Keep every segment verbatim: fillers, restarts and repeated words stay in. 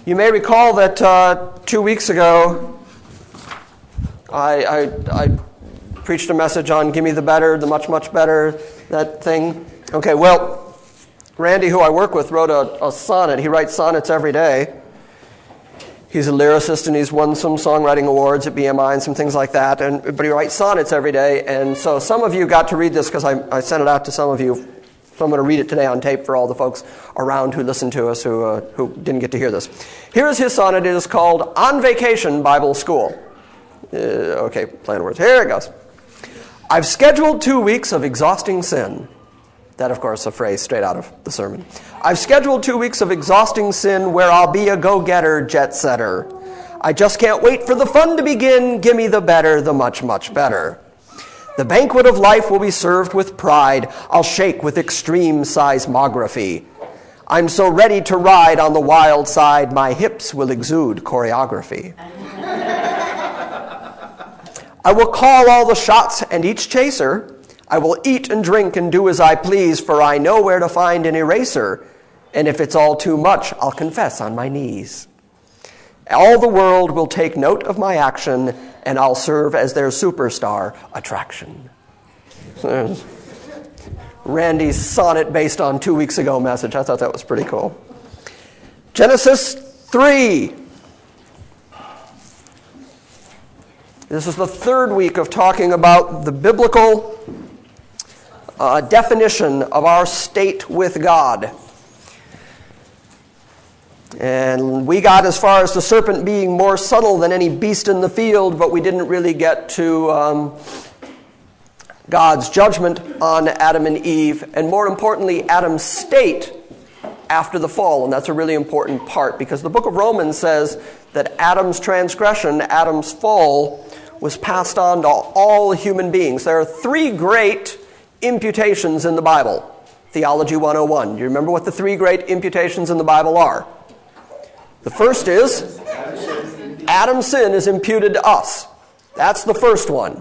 You may recall that uh, two weeks ago, I, I, I preached a message on Gimme the Better, the Much, Much Better, that thing. Okay, well, Randy, who I work with, wrote a, a sonnet. He writes sonnets every day. He's a lyricist, and he's won some songwriting awards at B M I and some things like that. And but he writes sonnets every day. And so some of you got to read this because I, I sent it out to some of you. So I'm going to read it today on tape for all the folks around who listen to us who uh, who didn't get to hear this. Here is his sonnet. It is called On Vacation Bible School. Uh, okay, plan words. Here it goes. I've scheduled two weeks of exhausting sin. That, of course, a phrase straight out of the sermon. I've scheduled two weeks of exhausting sin where I'll be a go-getter, jet-setter. I just can't wait for the fun to begin. Gimme the better, the much, much better. The banquet of life will be served with pride. I'll shake with extreme seismography. I'm so ready to ride on the wild side, my hips will exude choreography. I will call all the shots and each chaser. I will eat and drink and do as I please, for I know where to find an eraser. And if it's all too much, I'll confess on my knees. All the world will take note of my action, and I'll serve as their superstar attraction. Randy's sonnet based on two weeks ago message. I thought that was pretty cool. Genesis three. This is the third week of talking about the biblical uh, definition of our state with God. And we got as far as the serpent being more subtle than any beast in the field, but we didn't really get to um, God's judgment on Adam and Eve, and more importantly, Adam's state after the fall. And that's a really important part, because the book of Romans says that Adam's transgression, Adam's fall, was passed on to all human beings. There are three great imputations in the Bible. Theology one oh one. Do you remember what the three great imputations in the Bible are? The first is Adam's sin is imputed to us. That's the first one.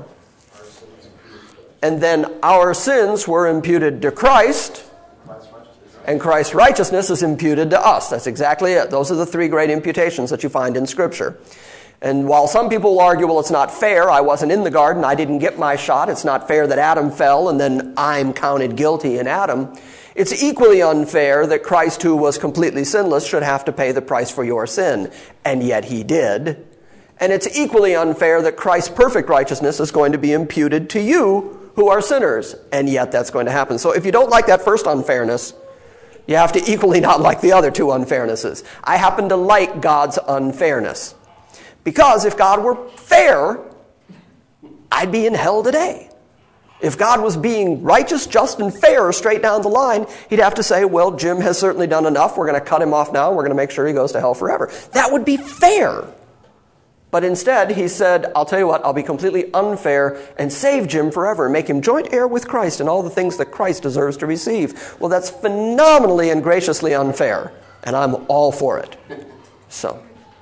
And then our sins were imputed to Christ, and Christ's righteousness is imputed to us. That's exactly it. Those are the three great imputations that you find in Scripture. And while some people will argue, well, it's not fair, I wasn't in the garden, I didn't get my shot, it's not fair that Adam fell and then I'm counted guilty in Adam, it's equally unfair that Christ, who was completely sinless, should have to pay the price for your sin. And yet he did. And it's equally unfair that Christ's perfect righteousness is going to be imputed to you, who are sinners. And yet that's going to happen. So if you don't like that first unfairness, you have to equally not like the other two unfairnesses. I happen to like God's unfairness. Because if God were fair, I'd be in hell today. If God was being righteous, just, and fair straight down the line, he'd have to say, well, Jim has certainly done enough. We're going to cut him off now. We're going to make sure he goes to hell forever. That would be fair. But instead, he said, I'll tell you what, I'll be completely unfair and save Jim forever and make him joint heir with Christ and all the things that Christ deserves to receive. Well, that's phenomenally and graciously unfair, and I'm all for it. So...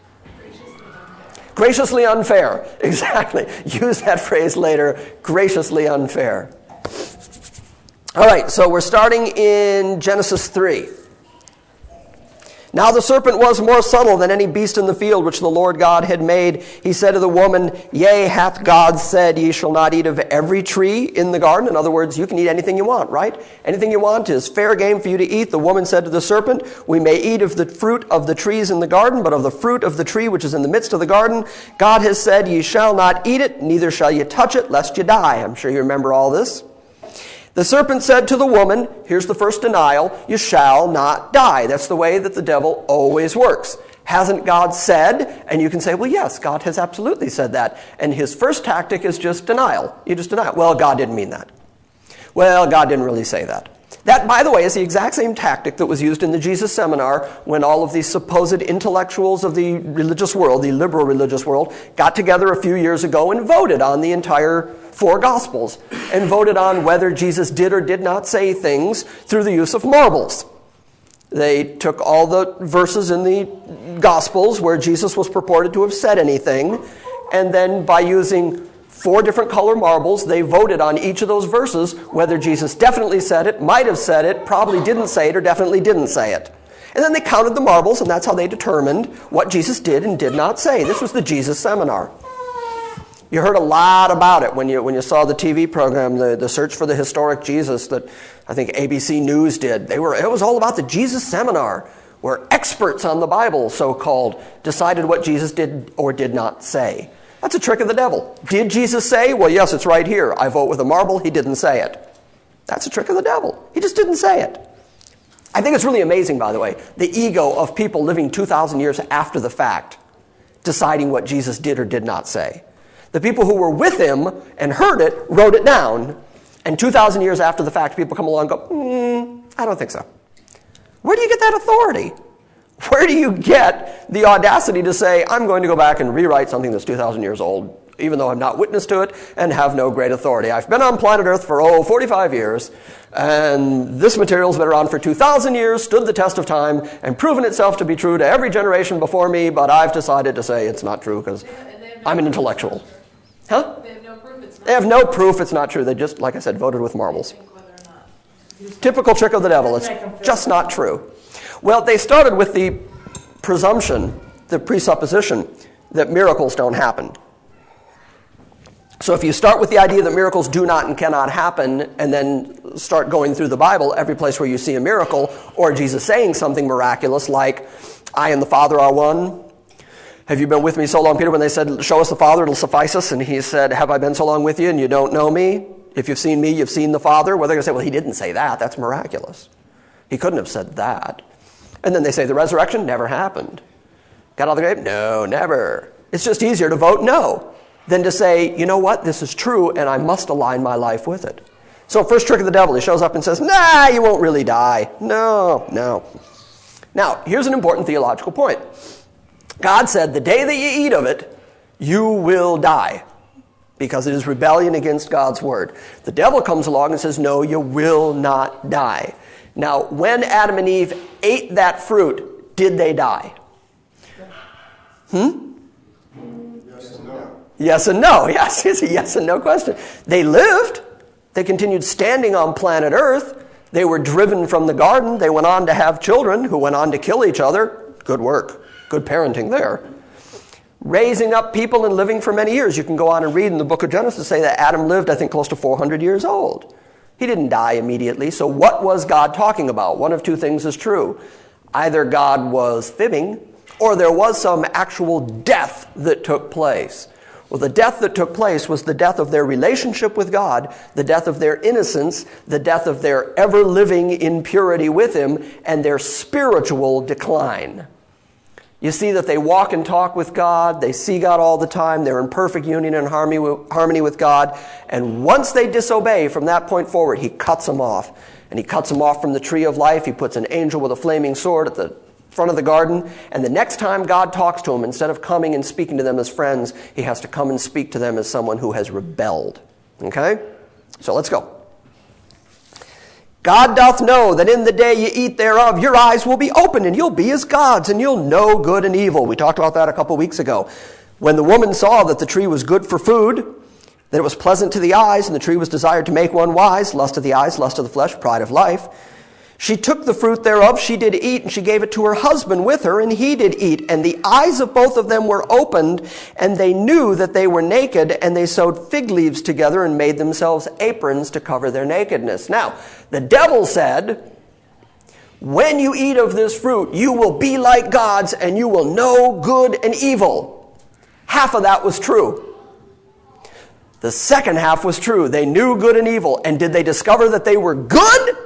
graciously unfair. Exactly. Use that phrase later. Graciously unfair. All right, so we're starting in Genesis three. Now the serpent was more subtle than any beast in the field which the Lord God had made. He said to the woman, Yea, hath God said, Ye shall not eat of every tree in the garden? In other words, you can eat anything you want, right? Anything you want is fair game for you to eat. The woman said to the serpent, We may eat of the fruit of the trees in the garden, but of the fruit of the tree which is in the midst of the garden, God has said, Ye shall not eat it, neither shall ye touch it, lest ye die. I'm sure you remember all this. The serpent said to the woman, here's the first denial, you shall not die. That's the way that the devil always works. Hasn't God said? And you can say, well, yes, God has absolutely said that. And his first tactic is just denial. You just deny it. Well, God didn't mean that. Well, God didn't really say that. That, by the way, is the exact same tactic that was used in the Jesus Seminar when all of these supposed intellectuals of the religious world, the liberal religious world, got together a few years ago and voted on the entire four Gospels and voted on whether Jesus did or did not say things through the use of marbles. They took all the verses in the Gospels where Jesus was purported to have said anything, and then by using four different color marbles, they voted on each of those verses whether Jesus definitely said it, might have said it, probably didn't say it, or definitely didn't say it. And then they counted the marbles, and that's how they determined what Jesus did and did not say. This was the Jesus Seminar. You heard a lot about it when you when you saw the T V program, the, the Search for the Historic Jesus that I think A B C News did. They were it was all about the Jesus Seminar, where experts on the Bible, so-called, decided what Jesus did or did not say. That's a trick of the devil. Did Jesus say? Well, yes, it's right here. I vote with a marble. He didn't say it. That's a trick of the devil. He just didn't say it. I think it's really amazing, by the way, the ego of people living two thousand years after the fact, deciding what Jesus did or did not say. The people who were with him and heard it wrote it down, and two thousand years after the fact, people come along and go, hmm, I don't think so. Where do you get that authority? Where do you get the audacity to say, I'm going to go back and rewrite something that's two thousand years old, even though I'm not witness to it and have no great authority? I've been on planet Earth for, oh, forty-five years, and this material's been around for two thousand years, stood the test of time, and proven itself to be true to every generation before me, but I've decided to say it's not true because I'm an intellectual. Huh? They have no proof it's not They have no proof it's not true. They just, like I said, voted with marbles. Typical trick of the devil. It's just not true. Well, they started with the presumption, the presupposition, that miracles don't happen. So if you start with the idea that miracles do not and cannot happen, and then start going through the Bible, every place where you see a miracle, or Jesus saying something miraculous like, I and the Father are one. Have you been with me so long, Peter? When they said, show us the Father, it'll suffice us. And he said, have I been so long with you and you don't know me? If you've seen me, you've seen the Father. Well, they're going to say, well, he didn't say that. That's miraculous. He couldn't have said that. And then they say the resurrection never happened. Got out of the grave? No, never. It's just easier to vote no than to say, you know what, this is true and I must align my life with it. So first trick of the devil, he shows up and says, nah, you won't really die. No, no. Now, here's an important theological point. God said, the day that you eat of it, you will die, because it is rebellion against God's word. The devil comes along and says, no, you will not die. Now, when Adam and Eve ate that fruit, did they die? Hmm? Yes and no. Yes and no. Yes, it's a yes and no question. They lived. They continued standing on planet Earth. They were driven from the garden. They went on to have children who went on to kill each other. Good work. Good parenting there. Raising up people and living for many years. You can go on and read in the book of Genesis, say that Adam lived, I think, close to four hundred years old. He didn't die immediately. So what was God talking about? One of two things is true. Either God was fibbing, or there was some actual death that took place. Well, the death that took place was the death of their relationship with God, the death of their innocence, the death of their ever living in purity with him, and their spiritual decline. You see that they walk and talk with God. They see God all the time. They're in perfect union and harmony with God. And once they disobey, from that point forward, he cuts them off. And he cuts them off from the tree of life. He puts an angel with a flaming sword at the front of the garden. And the next time God talks to them, instead of coming and speaking to them as friends, he has to come and speak to them as someone who has rebelled. Okay? So let's go. God doth know that in the day you eat thereof, your eyes will be opened, and you'll be as gods, and you'll know good and evil. We talked about that a couple weeks ago. When the woman saw that the tree was good for food, that it was pleasant to the eyes, and the tree was desired to make one wise, lust of the eyes, lust of the flesh, pride of life, she took the fruit thereof, she did eat, and she gave it to her husband with her, and he did eat. And the eyes of both of them were opened, and they knew that they were naked, and they sewed fig leaves together and made themselves aprons to cover their nakedness. Now, the devil said, when you eat of this fruit, you will be like gods, and you will know good and evil. Half of that was true. The second half was true. They knew good and evil. And did they discover that they were good?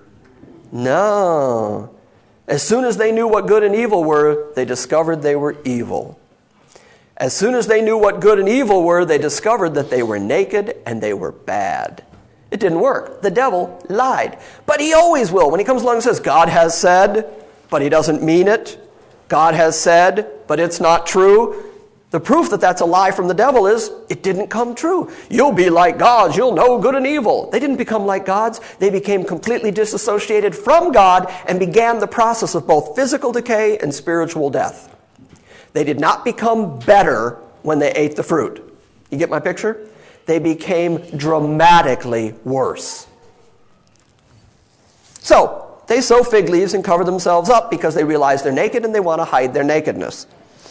No. As soon as they knew what good and evil were, they discovered they were evil. As soon as they knew what good and evil were, they discovered that they were naked and they were bad. It didn't work. The devil lied. But he always will. When he comes along and says, God has said, but he doesn't mean it. God has said, but it's not true. The proof that that's a lie from the devil is it didn't come true. You'll be like gods. You'll know good and evil. They didn't become like gods. They became completely disassociated from God and began the process of both physical decay and spiritual death. They did not become better when they ate the fruit. You get my picture? They became dramatically worse. So, They sew fig leaves and cover themselves up because they realize they're naked and they want to hide their nakedness.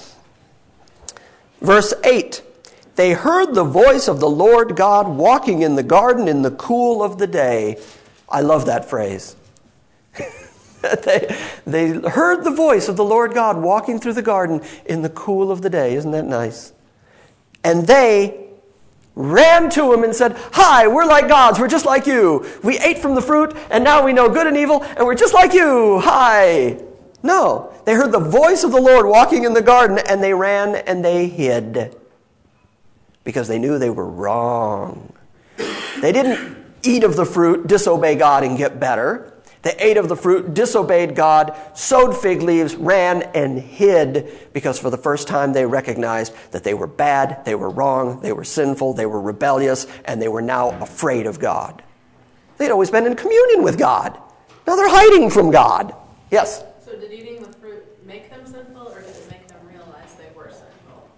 Verse eight, they heard the voice of the Lord God walking in the garden in the cool of the day. I love that phrase. they, they heard the voice of the Lord God walking through the garden in the cool of the day. Isn't that nice? And they ran to him and said, "Hi, we're like gods. We're just like you. We ate from the fruit, and now we know good and evil, and we're just like you. Hi." No, they heard the voice of the Lord walking in the garden, and they ran and they hid because they knew they were wrong. They didn't eat of the fruit, disobey God, and get better. They ate of the fruit, disobeyed God, sewed fig leaves, ran and hid because for the first time they recognized that they were bad, they were wrong, they were sinful, they were rebellious, and they were now afraid of God. They'd always been in communion with God. Now they're hiding from God. Yes? So did eating the fruit make them sinful, or did it make them realize they were sinful?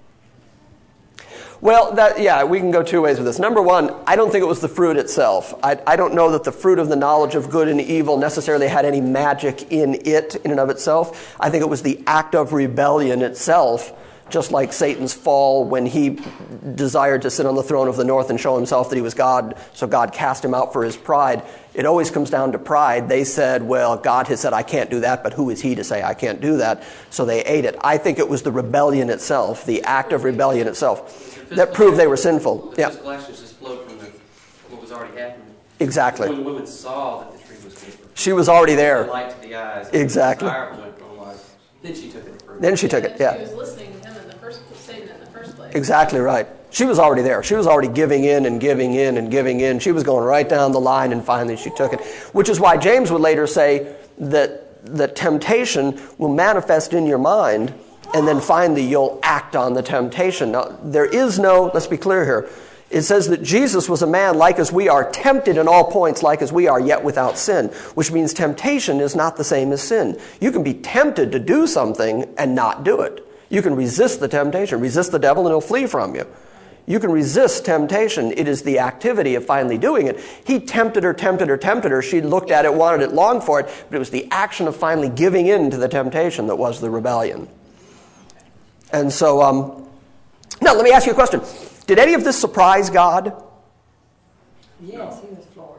Well, that yeah, we can go two ways with this. Number one, I don't think it was the fruit itself. I, I don't know that the fruit of the knowledge of good and evil necessarily had any magic in it, in and of itself. I think it was the act of rebellion itself, just like Satan's fall when he desired to sit on the throne of the north and show himself that he was God, so God cast him out for his pride. It always comes down to pride. They said, well, God has said, I can't do that, but who is he to say I can't do that? So they ate it. I think it was the rebellion itself, the act of rebellion itself, that proved they were sinful. The yeah. physical actions just flowed from the, what was already happening. Exactly. When the woman saw that the tree was good for she was already there. the light to the eyes. Exactly. The went from life. Then she took it further. Then she took it, She yeah. was listening to him in the first Satan in the first place. Exactly right. She was already there. She was already giving in and giving in and giving in. She was going right down the line, and finally she took it. Which is why James would later say that, that temptation will manifest in your mind, and then finally you'll act on the temptation. Now, there is no, let's be clear here, it says that Jesus was a man like as we are, tempted in all points like as we are, yet without sin, which means temptation is not the same as sin. You can be tempted to do something and not do it. You can resist the temptation, resist the devil, and he'll flee from you. You can resist temptation. It is the activity of finally doing it. He tempted her, tempted her, tempted her. She looked at it, wanted it, longed for it, but it was the action of finally giving in to the temptation that was the rebellion. And so, um, now let me ask you a question. Did any of this surprise God? Yes, he was floored.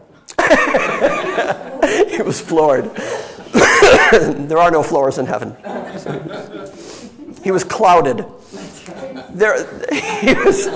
He was floored. There are no floors in heaven. He was clouded. There, he was.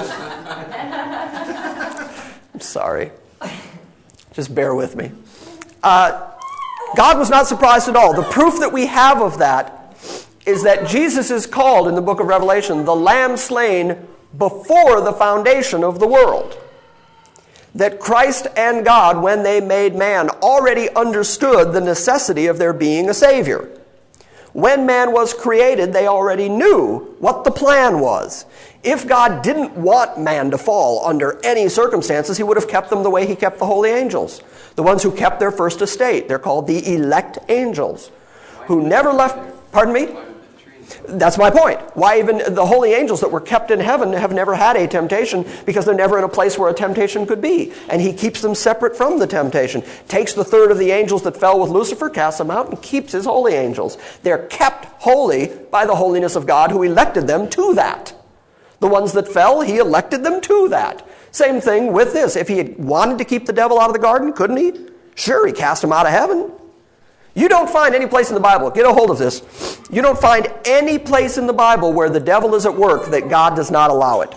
I'm sorry. Just bear with me. Uh, God was not surprised at all. The proof that we have of that is that Jesus is called in the book of Revelation the Lamb slain before the foundation of the world. That Christ and God, when they made man, already understood the necessity of there being a Savior. When man was created, they already knew what the plan was. If God didn't want man to fall under any circumstances, he would have kept them the way he kept the holy angels. The ones who kept their first estate. They're called the elect angels. Who never left... Pardon me? That's my point. Why even the holy angels that were kept in heaven have never had a temptation, because they're never in a place where a temptation could be. And he keeps them separate from the temptation. Takes the third of the angels that fell with Lucifer, casts them out, and keeps his holy angels. They're kept holy by the holiness of God, who elected them to that. The ones that fell, he elected them to that. Same thing with this. If he had wanted to keep the devil out of the garden, couldn't he? Sure, he cast him out of heaven. You don't find any place in the Bible, get a hold of this, you don't find any place in the Bible where the devil is at work that God does not allow it.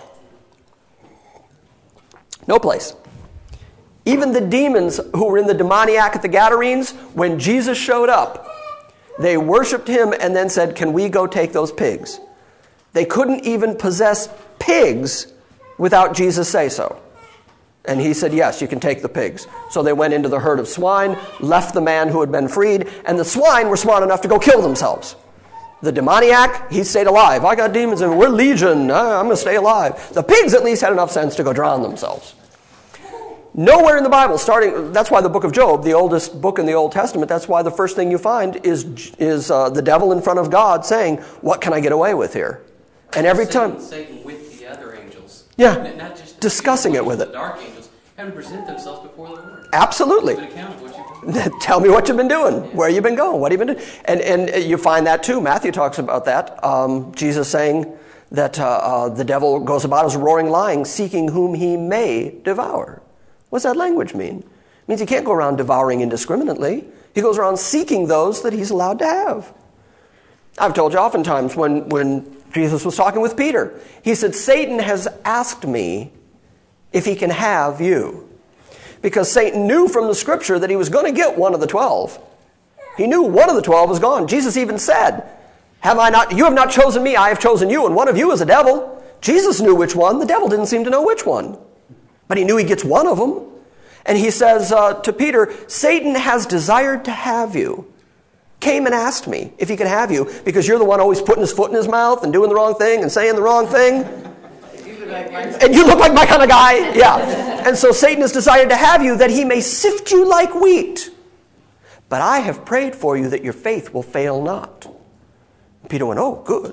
No place. Even the demons who were in the demoniac at the Gadarenes, when Jesus showed up, they worshipped him and then said, can we go take those pigs? They couldn't even possess pigs without Jesus say so. And he said, yes, you can take the pigs. So they went into the herd of swine, left the man who had been freed, and the swine were smart enough to go kill themselves. The demoniac, he stayed alive. I got demons and we're legion. I'm going to stay alive. The pigs at least had enough sense to go drown themselves. Nowhere in the Bible, starting, that's why the book of Job, the oldest book in the Old Testament, that's why the first thing you find is, is uh, the devil in front of God saying, what can I get away with here? And every time... Satan with the other angels. Yeah, not just discussing it with it. The dark angels having to present themselves before the Lord. Absolutely. Give an account of what you've done. Tell me what you've been doing, where you've been going, what have you been doing. And, and you find that too. Matthew talks about that. Um, Jesus saying that uh, uh, the devil goes about as a roaring lion, seeking whom he may devour. What does that language mean? It means he can't go around devouring indiscriminately. He goes around seeking those that he's allowed to have. I've told you oftentimes when, when Jesus was talking with Peter, he said, Satan has asked me if he can have you. Because Satan knew from the scripture that he was going to get one of the twelve. He knew one of the twelve was gone. Jesus even said, have I not, you have not chosen me, I have chosen you, and one of you is a devil. Jesus knew which one. The devil didn't seem to know which one. But he knew he gets one of them. And he says uh, to Peter, Satan has desired to have you. Came and asked me if he could have you, because you're the one always putting his foot in his mouth and doing the wrong thing and saying the wrong thing. And you look like my kind of guy. Yeah. And so Satan has desired to have you that he may sift you like wheat. But I have prayed for you that your faith will fail not. Peter went, oh, good.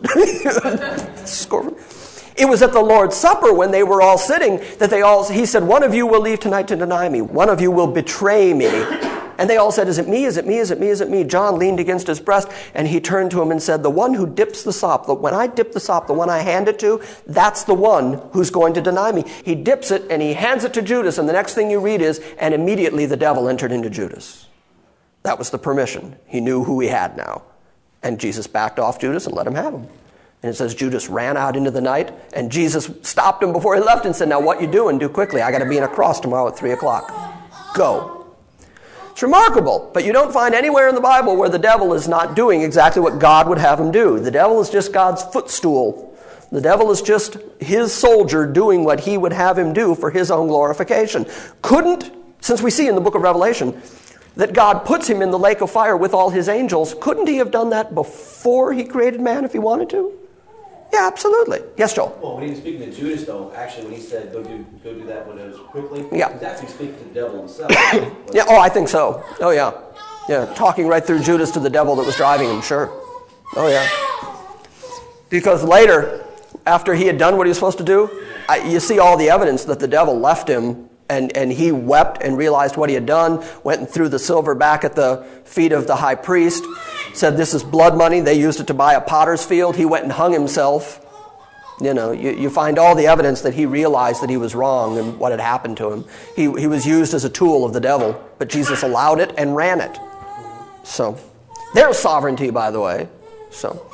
It was at the Lord's Supper when they were all sitting that they all, he said, one of you will leave tonight to deny me. One of you will betray me. And they all said, is it me? Is it me? Is it me? Is it me? John leaned against his breast and he turned to him and said, the one who dips the sop, the, when I dip the sop, the one I hand it to, that's the one who's going to deny me. He dips it and he hands it to Judas. And the next thing you read is, and immediately the devil entered into Judas. That was the permission. He knew who he had now. And Jesus backed off Judas and let him have him. And it says Judas ran out into the night, and Jesus stopped him before he left and said, now what you doing? Do quickly. I got to be in a cross tomorrow at three o'clock. Go. It's remarkable, but you don't find anywhere in the Bible where the devil is not doing exactly what God would have him do. The devil is just God's footstool. The devil is just his soldier doing what he would have him do for his own glorification. Couldn't, since we see in the book of Revelation that God puts him in the lake of fire with all his angels, couldn't he have done that before he created man if he wanted to? Yeah, absolutely. Yes, Joel? Well, when he was speaking to Judas, though, actually, when he said, go do go do that when it was quickly, yeah. he was actually speaking to the devil himself. Yeah, oh, I think so. Oh, yeah. Yeah, talking right through Judas to the devil that was driving him, sure. Oh, yeah. Because later, after he had done what he was supposed to do, I, you see all the evidence that the devil left him, and, and he wept and realized what he had done, went and threw the silver back at the feet of the high priest, said this is blood money. They used it to buy a potter's field. He went and hung himself. You know, you, you find all the evidence that he realized that he was wrong and what had happened to him. He, he was used as a tool of the devil, but Jesus allowed it and ran it. So, there's sovereignty, by the way. So,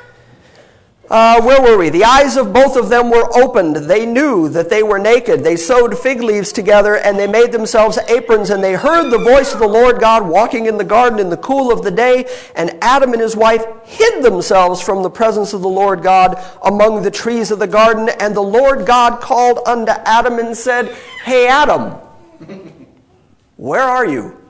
uh, where were we? The eyes of both of them were opened. They knew that they were naked. They sewed fig leaves together and they made themselves aprons, and they heard the voice of the Lord God walking in the garden in the cool of the day, and Adam and his wife hid themselves from the presence of the Lord God among the trees of the garden. And the Lord God called unto Adam and said, hey, Adam, where are you?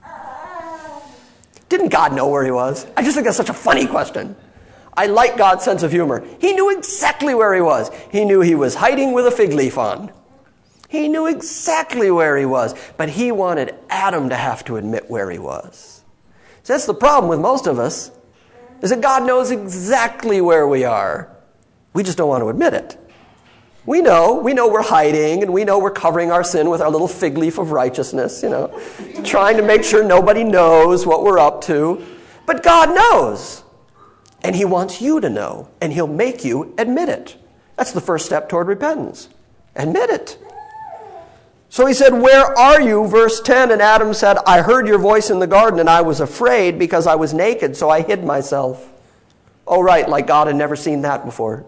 Didn't God know where he was? I just think that's such a funny question. I like God's sense of humor. He knew exactly where he was. He knew he was hiding with a fig leaf on. He knew exactly where he was. But he wanted Adam to have to admit where he was. So that's the problem with most of us, is that God knows exactly where we are. We just don't want to admit it. We know. We know we're hiding, and we know we're covering our sin with our little fig leaf of righteousness, you know, trying to make sure nobody knows what we're up to. But God knows. And he wants you to know, and he'll make you admit it. That's the first step toward repentance. Admit it. So he said, where are you? Verse ten, and Adam said, I heard your voice in the garden, and I was afraid because I was naked, so I hid myself. Oh, right, like God had never seen that before.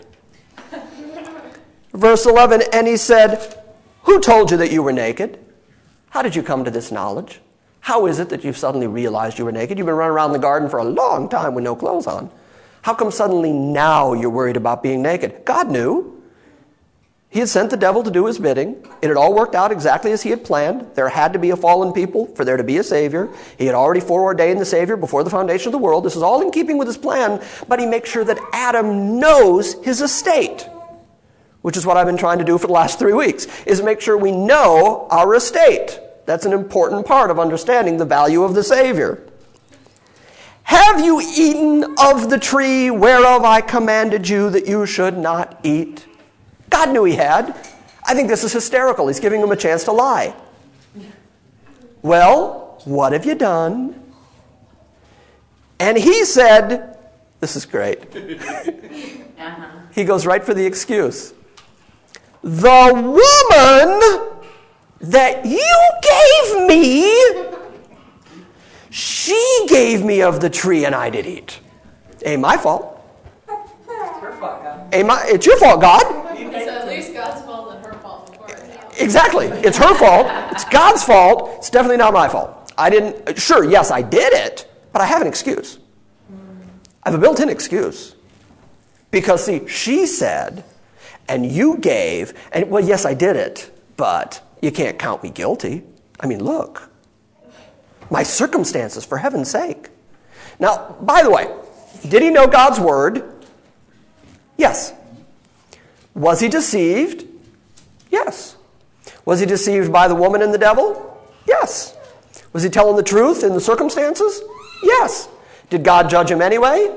Verse eleven, and he said, who told you that you were naked? How did you come to this knowledge? How is it that you've suddenly realized you were naked? You've been running around the garden for a long time with no clothes on. How come suddenly now you're worried about being naked? God knew. He had sent the devil to do his bidding. It had all worked out exactly as he had planned. There had to be a fallen people for there to be a Savior. He had already foreordained the Savior before the foundation of the world. This is all in keeping with his plan, but he makes sure that Adam knows his estate, which is what I've been trying to do for the last three weeks, is make sure we know our estate. That's an important part of understanding the value of the Savior. Have you eaten of the tree whereof I commanded you that you should not eat? God knew he had. I think this is hysterical. He's giving him a chance to lie. Well, what have you done? And he said, this is great. Uh-huh. He goes right for the excuse. The woman that you gave me, she gave me of the tree and I did eat. Ain't my fault. Her fault, God. Ain't my, it's your fault, God. So at least God's fault and her fault before it happened. Exactly. It's her fault. It's God's fault. It's definitely not my fault. I didn't, sure, yes, I did it, but I have an excuse. I have a built-in excuse. Because, see, she said, and you gave, and, well, yes, I did it, but you can't count me guilty. I mean, look. My circumstances, for heaven's sake. Now, by the way, did he know God's word? Yes. Was he deceived? Yes. Was he deceived by the woman and the devil? Yes. Was he telling the truth in the circumstances? Yes. Did God judge him anyway?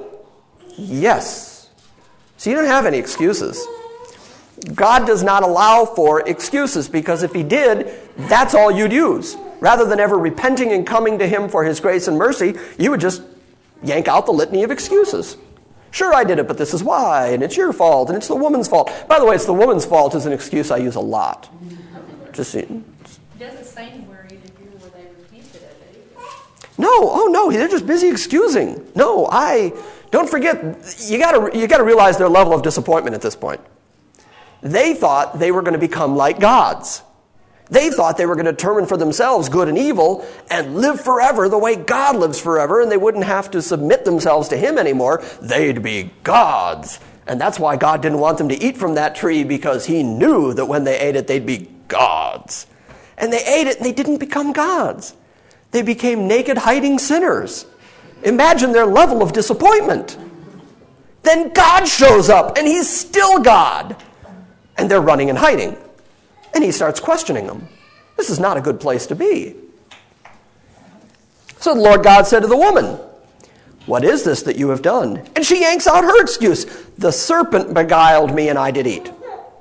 Yes. So you don't have any excuses. God does not allow for excuses, because if he did, that's all you'd use. Rather than ever repenting and coming to him for his grace and mercy, you would just yank out the litany of excuses. Sure, I did it, but this is why, and it's your fault, and it's the woman's fault. By the way, it's the woman's fault is an excuse I use a lot. Just It doesn't say anywhere either here where they repented of it either. no, oh no, they're just busy excusing. No, I don't forget. You got to you got to realize their level of disappointment at this point. They thought they were going to become like gods. They thought they were going to determine for themselves good and evil and live forever the way God lives forever, and they wouldn't have to submit themselves to him anymore. They'd be gods. And that's why God didn't want them to eat from that tree, because he knew that when they ate it, they'd be gods. And they ate it, and they didn't become gods. They became naked, hiding sinners. Imagine their level of disappointment. Then God shows up, and he's still God. And they're running and hiding. And he starts questioning them. This is not a good place to be. So the Lord God said to the woman, what is this that you have done? And she yanks out her excuse. The serpent beguiled me and I did eat.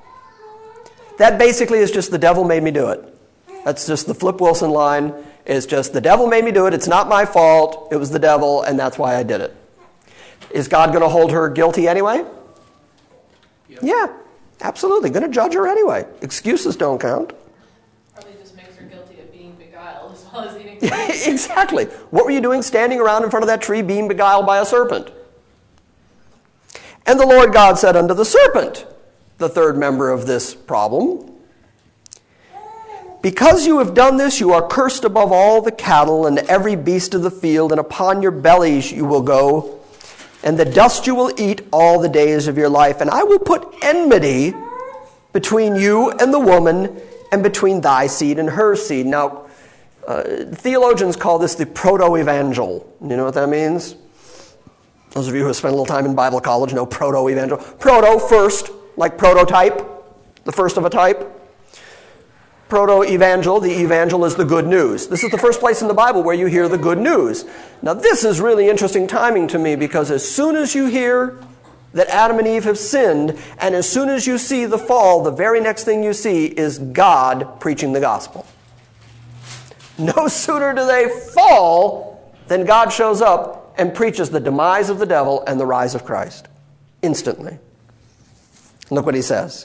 That basically is just the devil made me do it. That's just the Flip Wilson line. It's just the devil made me do it. It's not my fault. It was the devil, and that's why I did it. Is God going to hold her guilty anyway? Yep. Yeah. Absolutely. Going to judge her anyway. Excuses don't count. Probably just makes her guilty of being beguiled as well as eating. Exactly. What were you doing standing around in front of that tree being beguiled by a serpent? And the Lord God said unto the serpent, the third member of this problem, because you have done this, you are cursed above all the cattle and every beast of the field, and upon your bellies you will go, and the dust you will eat all the days of your life. And I will put enmity between you and the woman, and between thy seed and her seed. Now, uh, theologians call this the proto-evangel. You know what that means? Those of you who have spent a little time in Bible college know proto-evangel. Proto, first, like prototype, the first of a type. Proto-evangel, the evangel is the good news. This is the first place in the Bible where you hear the good news. Now this is really interesting timing to me, because as soon as you hear that Adam and Eve have sinned, and as soon as you see the fall, the very next thing you see is God preaching the gospel. No sooner do they fall than God shows up and preaches the demise of the devil and the rise of Christ. Instantly. Look what he says.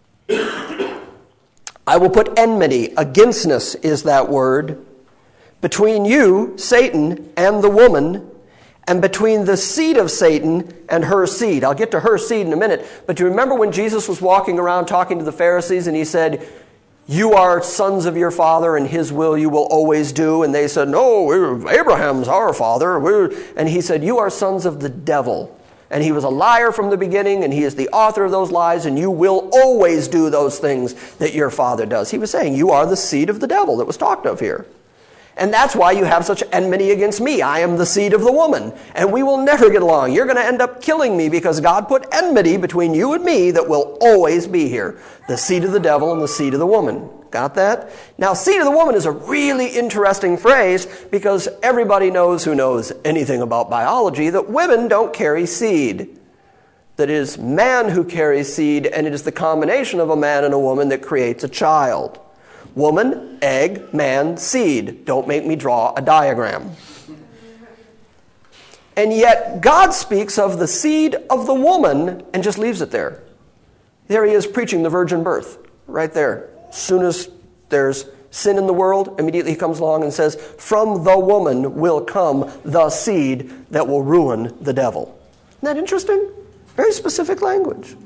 I will put enmity, againstness is that word, between you, Satan, and the woman, and between the seed of Satan and her seed. I'll get to her seed in a minute. But do you remember when Jesus was walking around talking to the Pharisees, and he said, you are sons of your father, and his will you will always do. And they said, no, we're, Abraham's our father. We're, and he said, you are sons of the devil. And he was a liar from the beginning, and he is the author of those lies, and you will always do those things that your father does. He was saying, you are the seed of the devil that was talked of here. And that's why you have such enmity against me. I am the seed of the woman, and we will never get along. You're going to end up killing me, because God put enmity between you and me that will always be here. The seed of the devil and the seed of the woman. Got that? Now, seed of the woman is a really interesting phrase, because everybody knows who knows anything about biology that women don't carry seed. That it is man who carries seed, and it is the combination of a man and a woman that creates a child. Woman, egg, man, seed. Don't make me draw a diagram. And yet God speaks of the seed of the woman and just leaves it there. There he is preaching the virgin birth, right there. As soon as there's sin in the world, immediately he comes along and says, from the woman will come the seed that will ruin the devil. Isn't that interesting? Very specific language.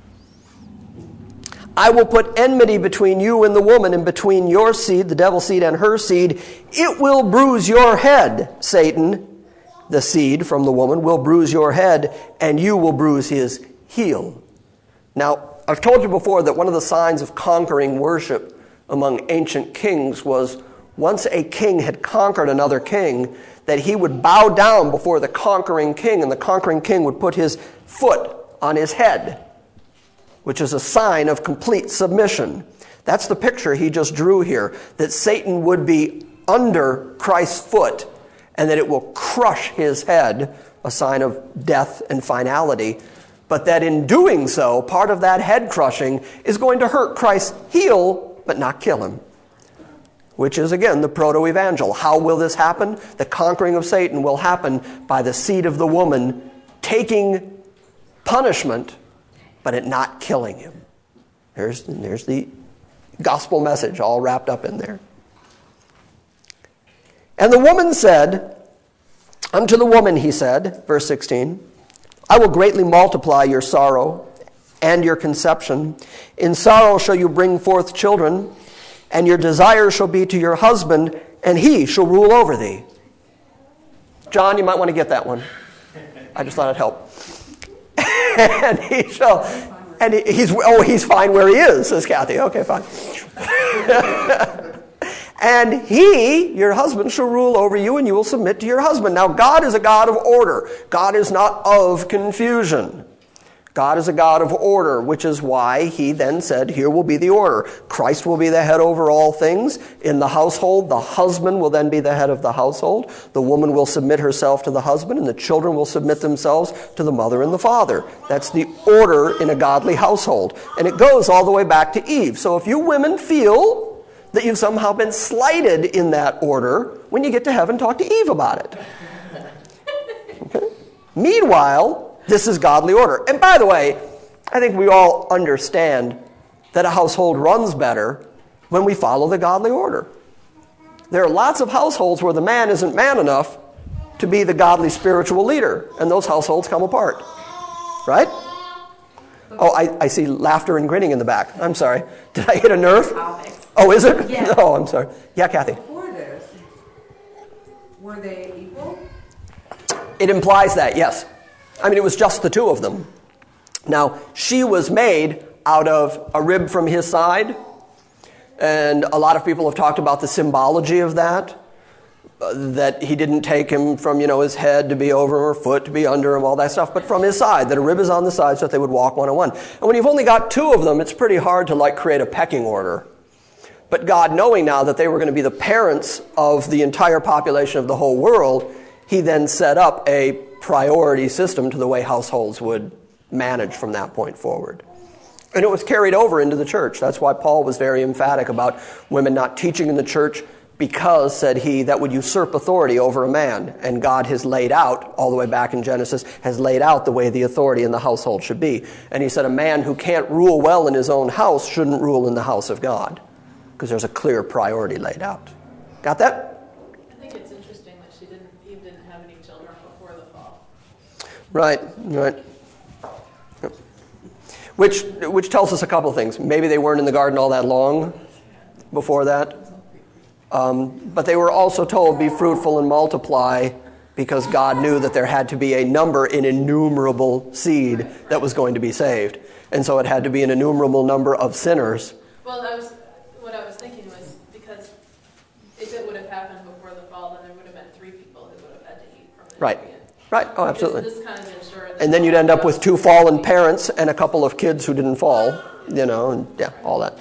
I will put enmity between you and the woman, and between your seed, the devil's seed, and her seed. It will bruise your head, Satan. The seed from the woman will bruise your head, and you will bruise his heel. Now, I've told you before that one of the signs of conquering worship among ancient kings was once a king had conquered another king, that he would bow down before the conquering king, and the conquering king would put his foot on his head, which is a sign of complete submission. That's the picture he just drew here, that Satan would be under Christ's foot and that it will crush his head, a sign of death and finality. But that in doing so, part of that head crushing is going to hurt Christ's heel, but not kill him. Which is, again, the proto-evangel. How will this happen? The conquering of Satan will happen by the seed of the woman taking punishment, but it not killing him. There's, there's the gospel message all wrapped up in there. And the woman said, unto the woman he said, verse sixteen, I will greatly multiply your sorrow and your conception. In sorrow shall you bring forth children, and your desire shall be to your husband, and he shall rule over thee. John, you might want to get that one. I just thought it'd help. And he shall, and he, he's, oh, he's fine where he is, says Kathy. Okay, fine. And he, your husband, shall rule over you, and you will submit to your husband. Now, God is a God of order. God is not of confusion. God is a God of order, which is why he then said, here will be the order. Christ will be the head over all things. In the household, the husband will then be the head of the household. The woman will submit herself to the husband, and the children will submit themselves to the mother and the father. That's the order in a godly household. And it goes all the way back to Eve. So if you women feel that you've somehow been slighted in that order, when you get to heaven, talk to Eve about it. Okay? Meanwhile, this is godly order. And by the way, I think we all understand that a household runs better when we follow the godly order. There are lots of households where the man isn't man enough to be the godly spiritual leader, and those households come apart. Right? Oh, I, I see laughter and grinning in the back. I'm sorry. Did I hit a nerve? Oh, is it? Yeah. Oh, I'm sorry. Yeah, Kathy. Before this, were they equal? It implies that, yes. I mean, it was just the two of them. Now, she was made out of a rib from his side, and a lot of people have talked about the symbology of that, uh, that he didn't take him from, you know, his head to be over him or foot to be under him, all that stuff, but from his side, that a rib is on the side so that they would walk one-on-one. And when you've only got two of them, it's pretty hard to, like, create a pecking order. But God, knowing now that they were going to be the parents of the entire population of the whole world, he then set up a priority system to the way households would manage from that point forward. And it was carried over into the church. That's why Paul was very emphatic about women not teaching in the church, because, said he, that would usurp authority over a man. And God has laid out, all the way back in Genesis, has laid out the way the authority in the household should be. And he said a man who can't rule well in his own house shouldn't rule in the house of God, because there's a clear priority laid out. Got that? I think it's interesting that she didn't, Eve didn't have any children before the fall. Right, right. Yep. Which, which tells us a couple of things. Maybe they weren't in the garden all that long before that. Um, but they were also told, be fruitful and multiply, because God knew that there had to be a number, an innumerable seed that was going to be saved. And so it had to be an innumerable number of sinners. Well, I was, what I was thinking was, because if it would have happened before the fall, then there would have been three people who would have had to eat from the Right. tree. Right, oh, absolutely. This, this kind of ensured that And then you'd end up with two fallen parents and a couple of kids who didn't fall, you know, and yeah, all that.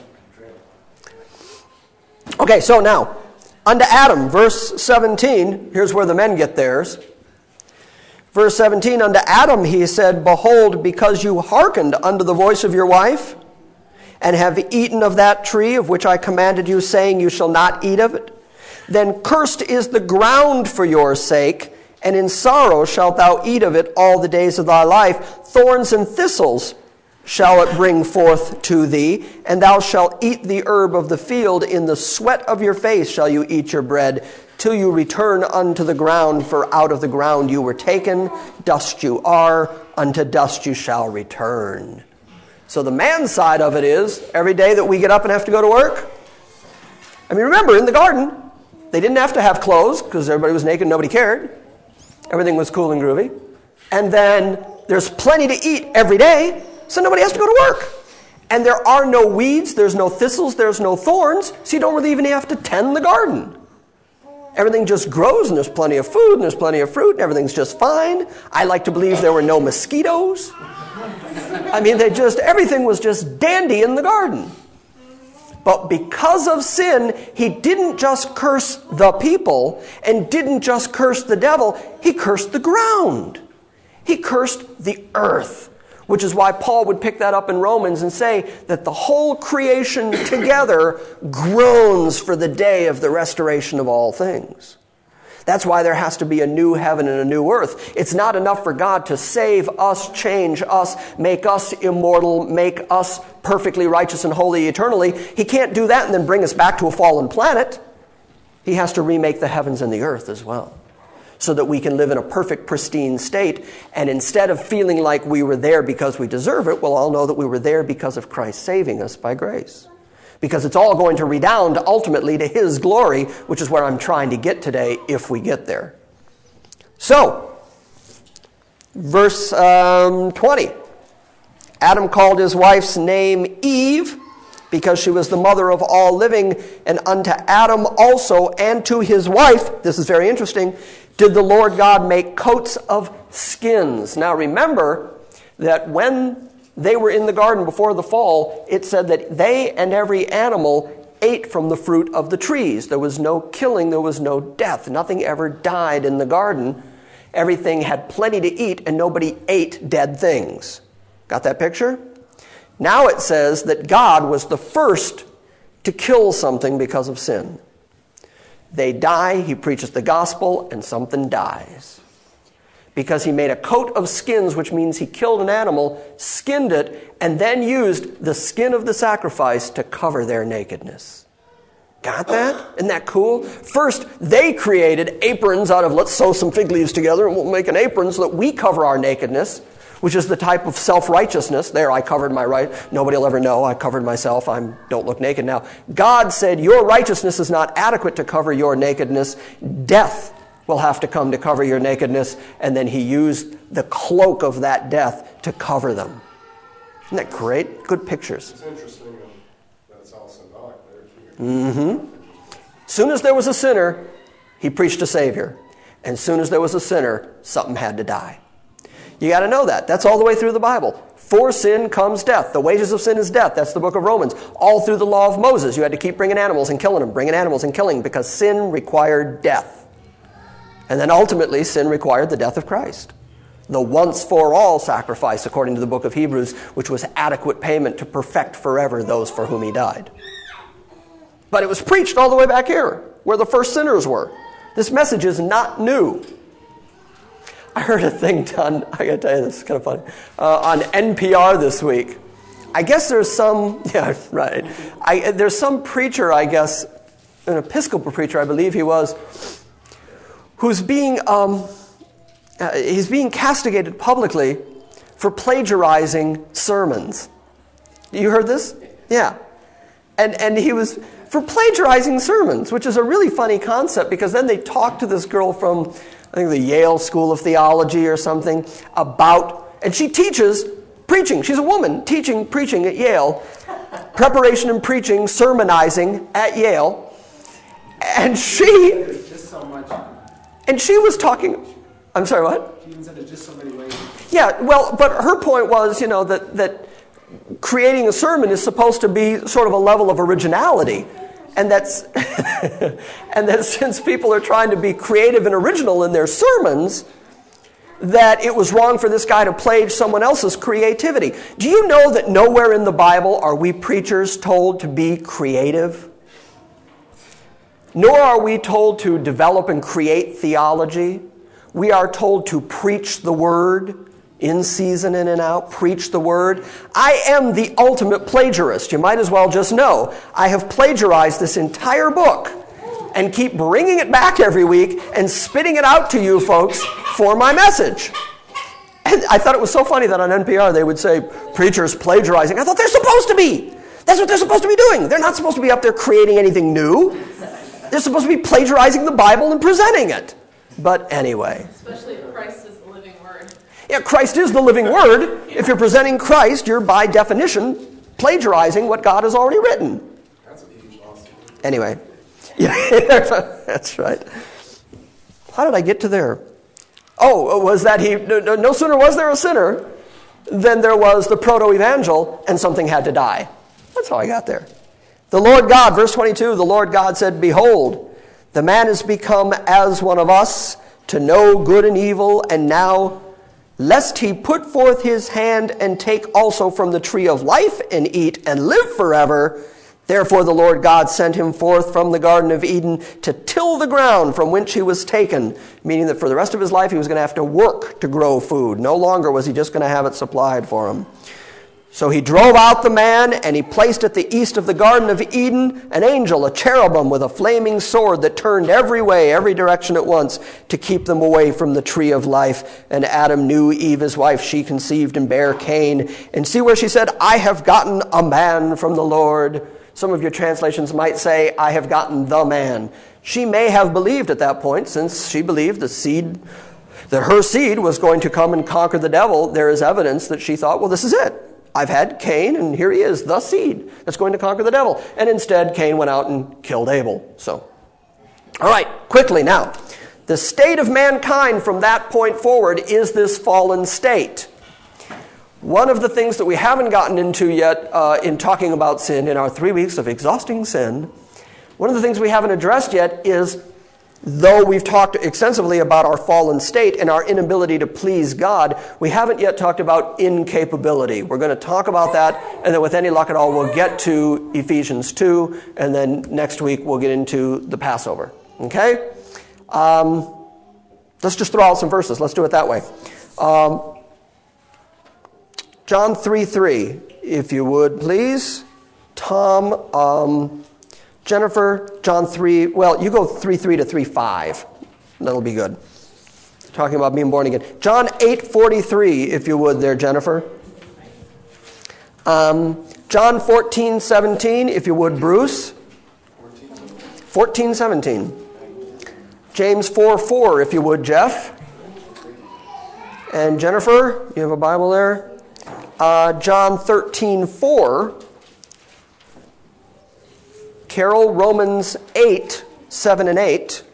Okay, so now, unto Adam, verse seventeen, here's where the men get theirs. Verse seventeen, unto Adam he said, behold, because you hearkened unto the voice of your wife, and have eaten of that tree of which I commanded you, saying, you shall not eat of it, then cursed is the ground for your sake, and in sorrow shalt thou eat of it all the days of thy life. Thorns and thistles shall it bring forth to thee, and thou shalt eat the herb of the field. In the sweat of your face shall you eat your bread, till you return unto the ground, for out of the ground you were taken. Dust you are, unto dust you shall return. So the man side of it is, every day that we get up and have to go to work. I mean, remember, in the garden, they didn't have to have clothes, because everybody was naked, nobody cared. Everything was cool and groovy. And then there's plenty to eat every day, so nobody has to go to work. And there are no weeds, there's no thistles, there's no thorns, so you don't really even have to tend the garden. Everything just grows, and there's plenty of food, and there's plenty of fruit, and everything's just fine. I like to believe there were no mosquitoes. I mean, they just, everything was just dandy in the garden. But because of sin, he didn't just curse the people and didn't just curse the devil, he cursed the ground. He cursed the earth, which is why Paul would pick that up in Romans and say that the whole creation together groans for the day of the restoration of all things. That's why there has to be a new heaven and a new earth. It's not enough for God to save us, change us, make us immortal, make us perfectly righteous and holy eternally. He can't do that and then bring us back to a fallen planet. He has to remake the heavens and the earth as well, so that we can live in a perfect, pristine state. And instead of feeling like we were there because we deserve it, we'll all know that we were there because of Christ saving us by grace. Because it's all going to redound ultimately to his glory, which is where I'm trying to get today if we get there. So, verse um, twenty. Adam called his wife's name Eve, because she was the mother of all living, and unto Adam also and to his wife, this is very interesting, did the Lord God make coats of skins. Now remember that when they were in the garden before the fall, it said that they and every animal ate from the fruit of the trees. There was no killing, there was no death. Nothing ever died in the garden. Everything had plenty to eat, and nobody ate dead things. Got that picture? Now it says that God was the first to kill something because of sin. They die, he preaches the gospel, and something dies. Because he made a coat of skins, which means he killed an animal, skinned it, and then used the skin of the sacrifice to cover their nakedness. Got that? Isn't that cool? First, they created aprons out of, let's sew some fig leaves together and we'll make an apron so that we cover our nakedness, which is the type of self-righteousness. There, I covered my right. Nobody will ever know. I covered myself. I don't look naked now. God said, your righteousness is not adequate to cover your nakedness. Death will have to come to cover your nakedness. And then he used the cloak of that death to cover them. Isn't that great? Good pictures. It's interesting that it's all symbolic there, too. Mm-hmm. Soon as there was a sinner, he preached a Savior. And soon as there was a sinner, something had to die. You got to know that. That's all the way through the Bible. For sin comes death. The wages of sin is death. That's the book of Romans. All through the law of Moses, you had to keep bringing animals and killing them, bringing animals and killing, because sin required death. And then ultimately, sin required the death of Christ. The once-for-all sacrifice, according to the book of Hebrews, which was adequate payment to perfect forever those for whom he died. But it was preached all the way back here, where the first sinners were. This message is not new. I heard a thing done, I gotta tell you, this is kind of funny, uh, on N P R this week. I guess there's some, yeah, right. I, there's some preacher, I guess, an Episcopal preacher, I believe he was, who's being, um, uh, he's being castigated publicly for plagiarizing sermons. You heard this? Yeah. And and he was, for plagiarizing sermons, which is a really funny concept, because then they talked to this girl from, I think the Yale School of Theology or something, about, and she teaches preaching. She's a woman teaching preaching at Yale, preparation and preaching, sermonizing at Yale. And she, There's just so much. and she was talking, I'm sorry, what? She even said there's just so many ways. Yeah, well, but her point was, you know, that, that creating a sermon is supposed to be sort of a level of originality. And that's and that since people are trying to be creative and original in their sermons, that it was wrong for this guy to plague someone else's creativity. Do you know that nowhere in the Bible are we preachers told to be creative? Nor are we told to develop and create theology. We are told to preach the word in season in and out, preach the word. I am the ultimate plagiarist. You might as well just know. I have plagiarized this entire book and keep bringing it back every week and spitting it out to you folks for my message. And I thought it was so funny that on N P R they would say, preachers plagiarizing. I thought they're supposed to be. That's what they're supposed to be doing. They're not supposed to be up there creating anything new. They're supposed to be plagiarizing the Bible and presenting it. But anyway. Especially if Christ is the living word. Yeah, Christ is the living word. If you're presenting Christ, you're by definition plagiarizing what God has already written. That's a huge loss. Anyway. Yeah, that's right. How did I get to there? Oh, was that he, no, no sooner was there a sinner than there was the proto-evangel and something had to die. That's how I got there. The Lord God, verse twenty-two, the Lord God said, behold, the man has become as one of us to know good and evil, and now, lest he put forth his hand and take also from the tree of life and eat and live forever, therefore the Lord God sent him forth from the Garden of Eden to till the ground from which he was taken, meaning that for the rest of his life he was going to have to work to grow food. No longer was he just going to have it supplied for him. So he drove out the man, and he placed at the east of the Garden of Eden an angel, a cherubim with a flaming sword that turned every way, every direction at once, to keep them away from the tree of life. And Adam knew Eve, his wife. She conceived and bare Cain. And see where she said, I have gotten a man from the Lord. Some of your translations might say, I have gotten the man. She may have believed at that point, since she believed the seed, that her seed was going to come and conquer the devil. There is evidence that she thought, well, this is it. I've had Cain, and here he is, the seed that's going to conquer the devil. And instead, Cain went out and killed Abel. So, all right, quickly now. The state of mankind from that point forward is this fallen state. One of the things that we haven't gotten into yet uh, in talking about sin in our three weeks of exhausting sin, one of the things we haven't addressed yet is, though we've talked extensively about our fallen state and our inability to please God, we haven't yet talked about incapability. We're going to talk about that, and then with any luck at all, we'll get to Ephesians two, and then next week we'll get into the Passover. Okay? Um, let's just throw out some verses. Let's do it that way. Um, John three three, if you would, please. Tom, um, Jennifer, John three, well, you go three three to three five. That'll be good. Talking about being born again. John eight forty-three, if you would there, Jennifer. Um, John fourteen seventeen, if you would, Bruce. fourteen seventeen. James four four, if you would, Jeff. And Jennifer, you have a Bible there? Uh, John thirteen four. Carol, Romans eight, seven and eight.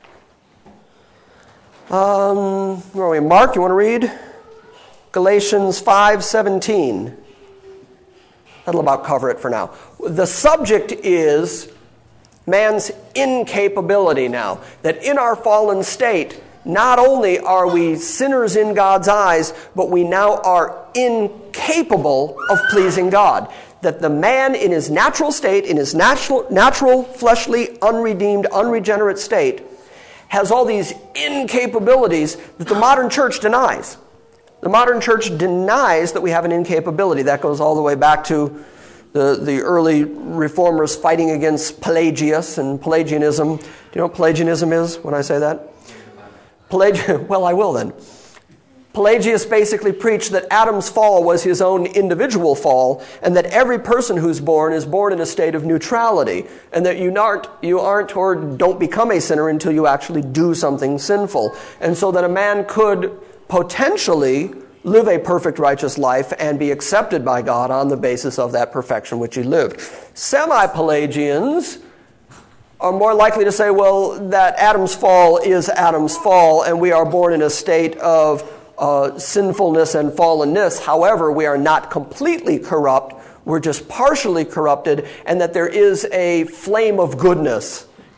Um, where are we? Mark, you want to read? Galatians five seventeen. That'll about cover it for now. The subject is man's incapability now. That in our fallen state, not only are we sinners in God's eyes, but we now are incapable of pleasing God. That the man in his natural state, in his natural, natural, fleshly, unredeemed, unregenerate state, has all these incapabilities that the modern church denies. The modern church denies that we have an incapability. That goes all the way back to the, the early reformers fighting against Pelagius and Pelagianism. Do you know what Pelagianism is when I say that? Pelagi- well, I will then. Pelagius basically preached that Adam's fall was his own individual fall, and that every person who's born is born in a state of neutrality, and that you aren't, you aren't or don't become a sinner until you actually do something sinful. And so that a man could potentially live a perfect righteous life and be accepted by God on the basis of that perfection which he lived. Semi-Pelagians are more likely to say, well, that Adam's fall is Adam's fall, and we are born in a state of Uh, sinfulness and fallenness. However, we are not completely corrupt. We're just partially corrupted, and that there is a flame of goodness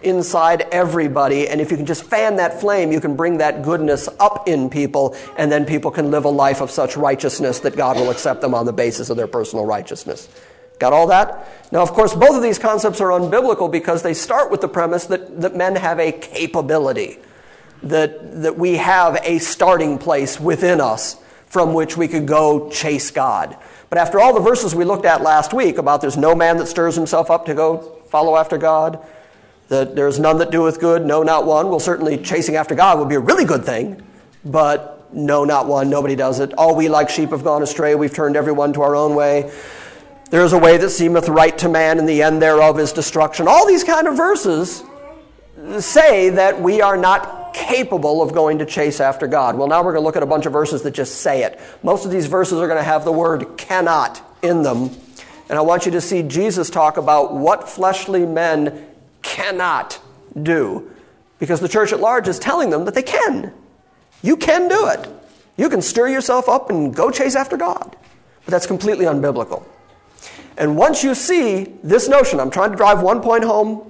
inside everybody, and if you can just fan that flame, you can bring that goodness up in people, and then people can live a life of such righteousness that God will accept them on the basis of their personal righteousness. Got all that? Now, of course, both of these concepts are unbiblical because they start with the premise that, that men have a capability, that, that we have a starting place within us from which we could go chase God. But after all the verses we looked at last week about there's no man that stirs himself up to go follow after God, that there's none that doeth good, no, not one. Well, certainly chasing after God would be a really good thing, but no, not one, nobody does it. All we like sheep have gone astray, we've turned everyone to our own way. There is a way that seemeth right to man, and the end thereof is destruction. All these kind of verses say that we are not capable of going to chase after God. Well, now we're going to look at a bunch of verses that just say it. Most of these verses are going to have the word cannot in them. And I want you to see Jesus talk about what fleshly men cannot do. Because the church at large is telling them that they can. You can do it. You can stir yourself up and go chase after God. But that's completely unbiblical. And once you see this notion, I'm trying to drive one point home,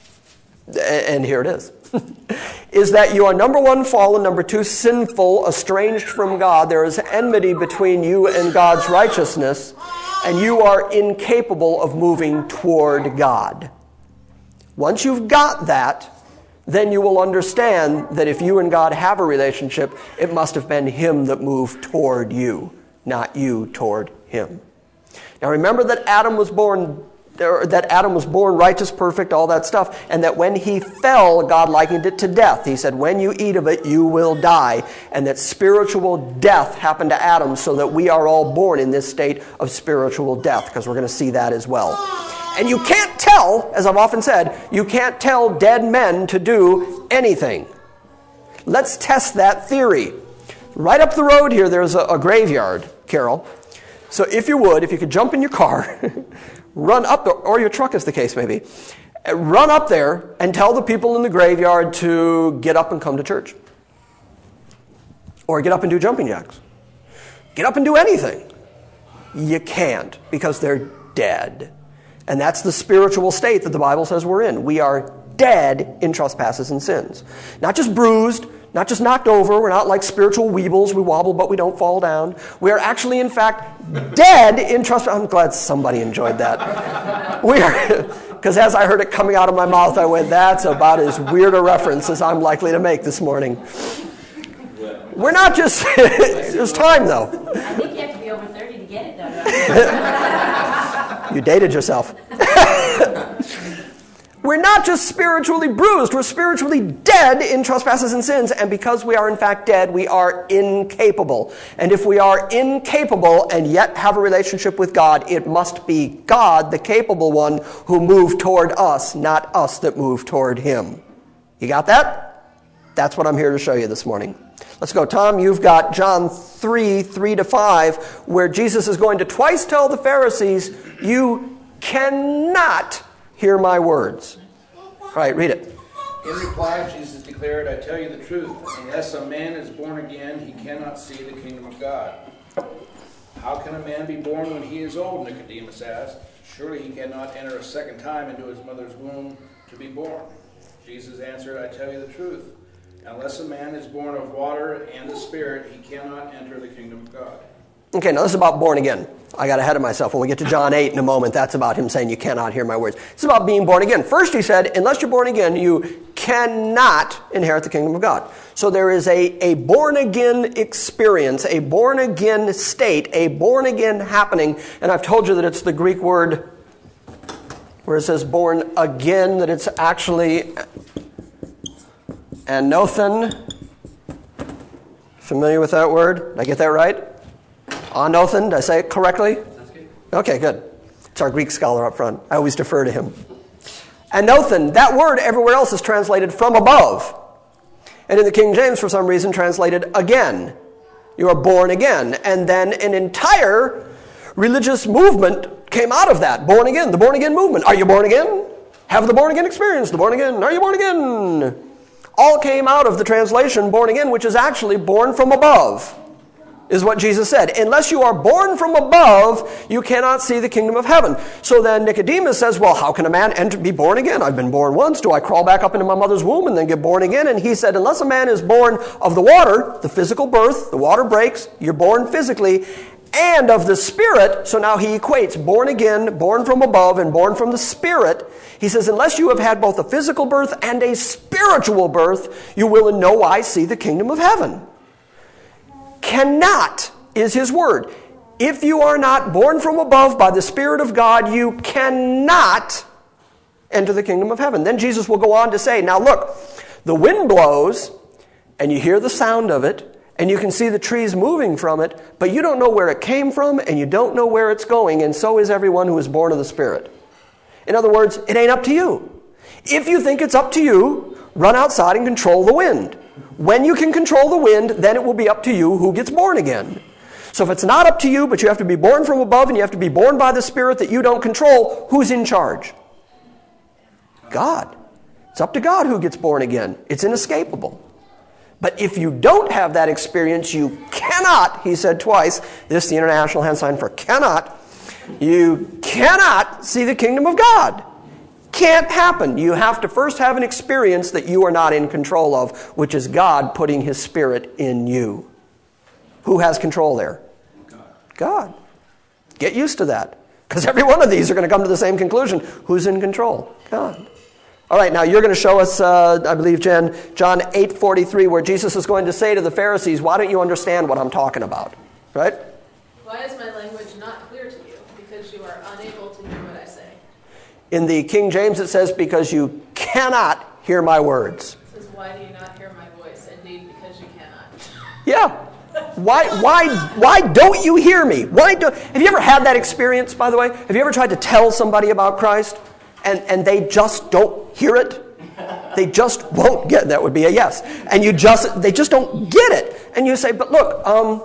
and here it is, is that you are number one fallen, number two sinful, estranged from God. There is enmity between you and God's righteousness, and you are incapable of moving toward God. Once you've got that, then you will understand that if you and God have a relationship, it must have been Him that moved toward you, not you toward Him. Now remember that Adam was born that Adam was born righteous, perfect, all that stuff, and that when he fell, God likened it to death. He said, when you eat of it, you will die. And that spiritual death happened to Adam so that we are all born in this state of spiritual death, because we're going to see that as well. And you can't tell, as I've often said, you can't tell dead men to do anything. Let's test that theory. Right up the road here, there's a, a graveyard, Carol. So if you would, if you could jump in your car, run up there, or your truck as the case may be, run up there and tell the people in the graveyard to get up and come to church. Or get up and do jumping jacks. Get up and do anything. You can't, because they're dead. And that's the spiritual state that the Bible says we're in. We are dead in trespasses and sins. Not just bruised, not just knocked over. We're not like spiritual weebles. We wobble, but we don't fall down. We are actually, in fact, dead in trespasses. I'm glad somebody enjoyed that. We are, because as I heard it coming out of my mouth, I went, that's about as weird a reference as I'm likely to make this morning. We're not just, there's time though. I think you have to be over thirty to get it done. You dated yourself. We're not just spiritually bruised, we're spiritually dead in trespasses and sins, and because we are in fact dead, we are incapable. And if we are incapable and yet have a relationship with God, it must be God, the capable one, who moved toward us, not us that moved toward Him. You got that? That's what I'm here to show you this morning. Let's go. Tom, you've got John three, three to five, where Jesus is going to twice tell the Pharisees, you cannot hear my words. All right, read it. In reply, Jesus declared, I tell you the truth, unless a man is born again, he cannot see the kingdom of God. How can a man be born when he is old? Nicodemus asked. Surely he cannot enter a second time into his mother's womb to be born. Jesus answered, I tell you the truth. Unless a man is born of water and the Spirit, he cannot enter the kingdom of God. Okay, now this is about born again. I got ahead of myself. When we get to John eight in a moment, that's about him saying you cannot hear my words. It's about being born again. First he said, unless you're born again, you cannot inherit the kingdom of God. So there is a, a born-again experience, a born-again state, a born-again happening. And I've told you that it's the Greek word where it says born again, that it's actually anothen. Familiar with that word? Did I get that right? Anothen, did I say it correctly? That's good. Okay, good. It's our Greek scholar up front. I always defer to him. Anothen, that word everywhere else is translated from above. And in the King James, for some reason, translated again. You are born again. And then an entire religious movement came out of that. Born again, the born again movement. Are you born again? Have the born again experience. The born again. Are you born again? All came out of the translation born again, which is actually born from above. is what Jesus said. Unless you are born from above, you cannot see the kingdom of heaven. So then Nicodemus says, well, how can a man enter, be born again? I've been born once. Do I crawl back up into my mother's womb and then get born again? And he said, unless a man is born of the water, the physical birth, the water breaks, you're born physically, and of the Spirit, so now he equates born again, born from above, and born from the Spirit. He says, unless you have had both a physical birth and a spiritual birth, you will in no wise see the kingdom of heaven. Cannot is his word. If you are not born from above by the Spirit of God, you cannot enter the kingdom of heaven. Then Jesus will go on to say, now look, the wind blows, and you hear the sound of it, and you can see the trees moving from it, but you don't know where it came from, and you don't know where it's going, and so is everyone who is born of the Spirit. In other words, it ain't up to you. If you think it's up to you, run outside and control the wind. When you can control the wind, then it will be up to you who gets born again. So if it's not up to you, but you have to be born from above, and you have to be born by the Spirit that you don't control, who's in charge? God. It's up to God who gets born again. It's inescapable. But if you don't have that experience, you cannot, he said twice, this the international hand sign for cannot, you cannot see the kingdom of God. Can't happen. You have to first have an experience that you are not in control of, which is God putting his Spirit in you. Who has control there? God. God. Get used to that. Because every one of these are going to come to the same conclusion. Who's in control? God. All right, now you're going to show us, uh, I believe, Jen, John eight forty-three, where Jesus is going to say to the Pharisees, why don't you understand what I'm talking about? Right? Why is my language not clear to you? Because you are unable to hear what I say. In the King James it says, because you cannot hear my words. It says, why do you not hear my voice? Indeed, because you cannot. Yeah. Why, why, why don't you hear me? Why do, have you ever had that experience, by the way? Have you ever tried to tell somebody about Christ? And, and they just don't hear it. They just won't get it. That would be a yes. And you just, they just don't get it. And you say, but look, um,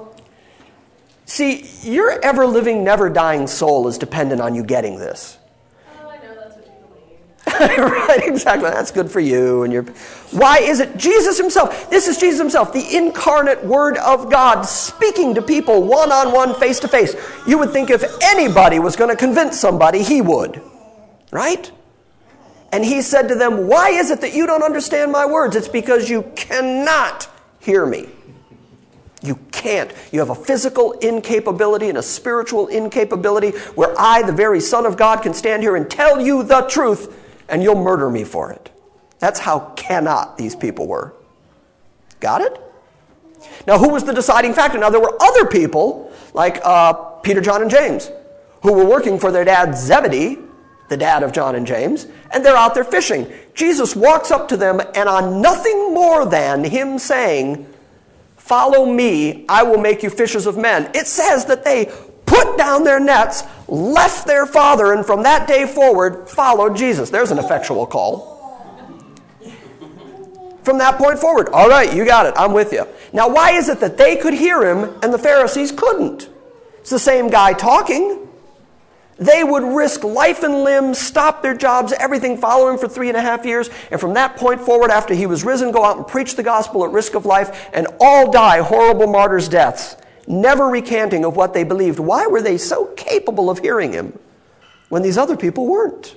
see, your ever-living, never-dying soul is dependent on you getting this. Oh, I know, that's what you believe. Right, exactly. That's good for you. And you're. Why is it Jesus himself? This is Jesus himself, the incarnate Word of God, speaking to people one-on-one, face-to-face. You would think if anybody was going to convince somebody, he would. Right? And he said to them, why is it that you don't understand my words? It's because you cannot hear me. You can't. You have a physical incapability and a spiritual incapability where I, the very Son of God, can stand here and tell you the truth and you'll murder me for it. That's how cannot these people were. Got it? Now, who was the deciding factor? Now, there were other people like uh, Peter, John, and James who were working for their dad Zebedee, the dad of John and James, and they're out there fishing. Jesus walks up to them, and on nothing more than him saying, follow me, I will make you fishers of men, it says that they put down their nets, left their father, and from that day forward, followed Jesus. There's an effectual call. From that point forward, all right, you got it, I'm with you. Now, why is it that they could hear him and the Pharisees couldn't? It's the same guy talking. They would risk life and limb, stop their jobs, everything, follow him for three and a half years, and from that point forward, after he was risen, go out and preach the gospel at risk of life, and all die horrible martyrs' deaths, never recanting of what they believed. Why were they so capable of hearing him when these other people weren't?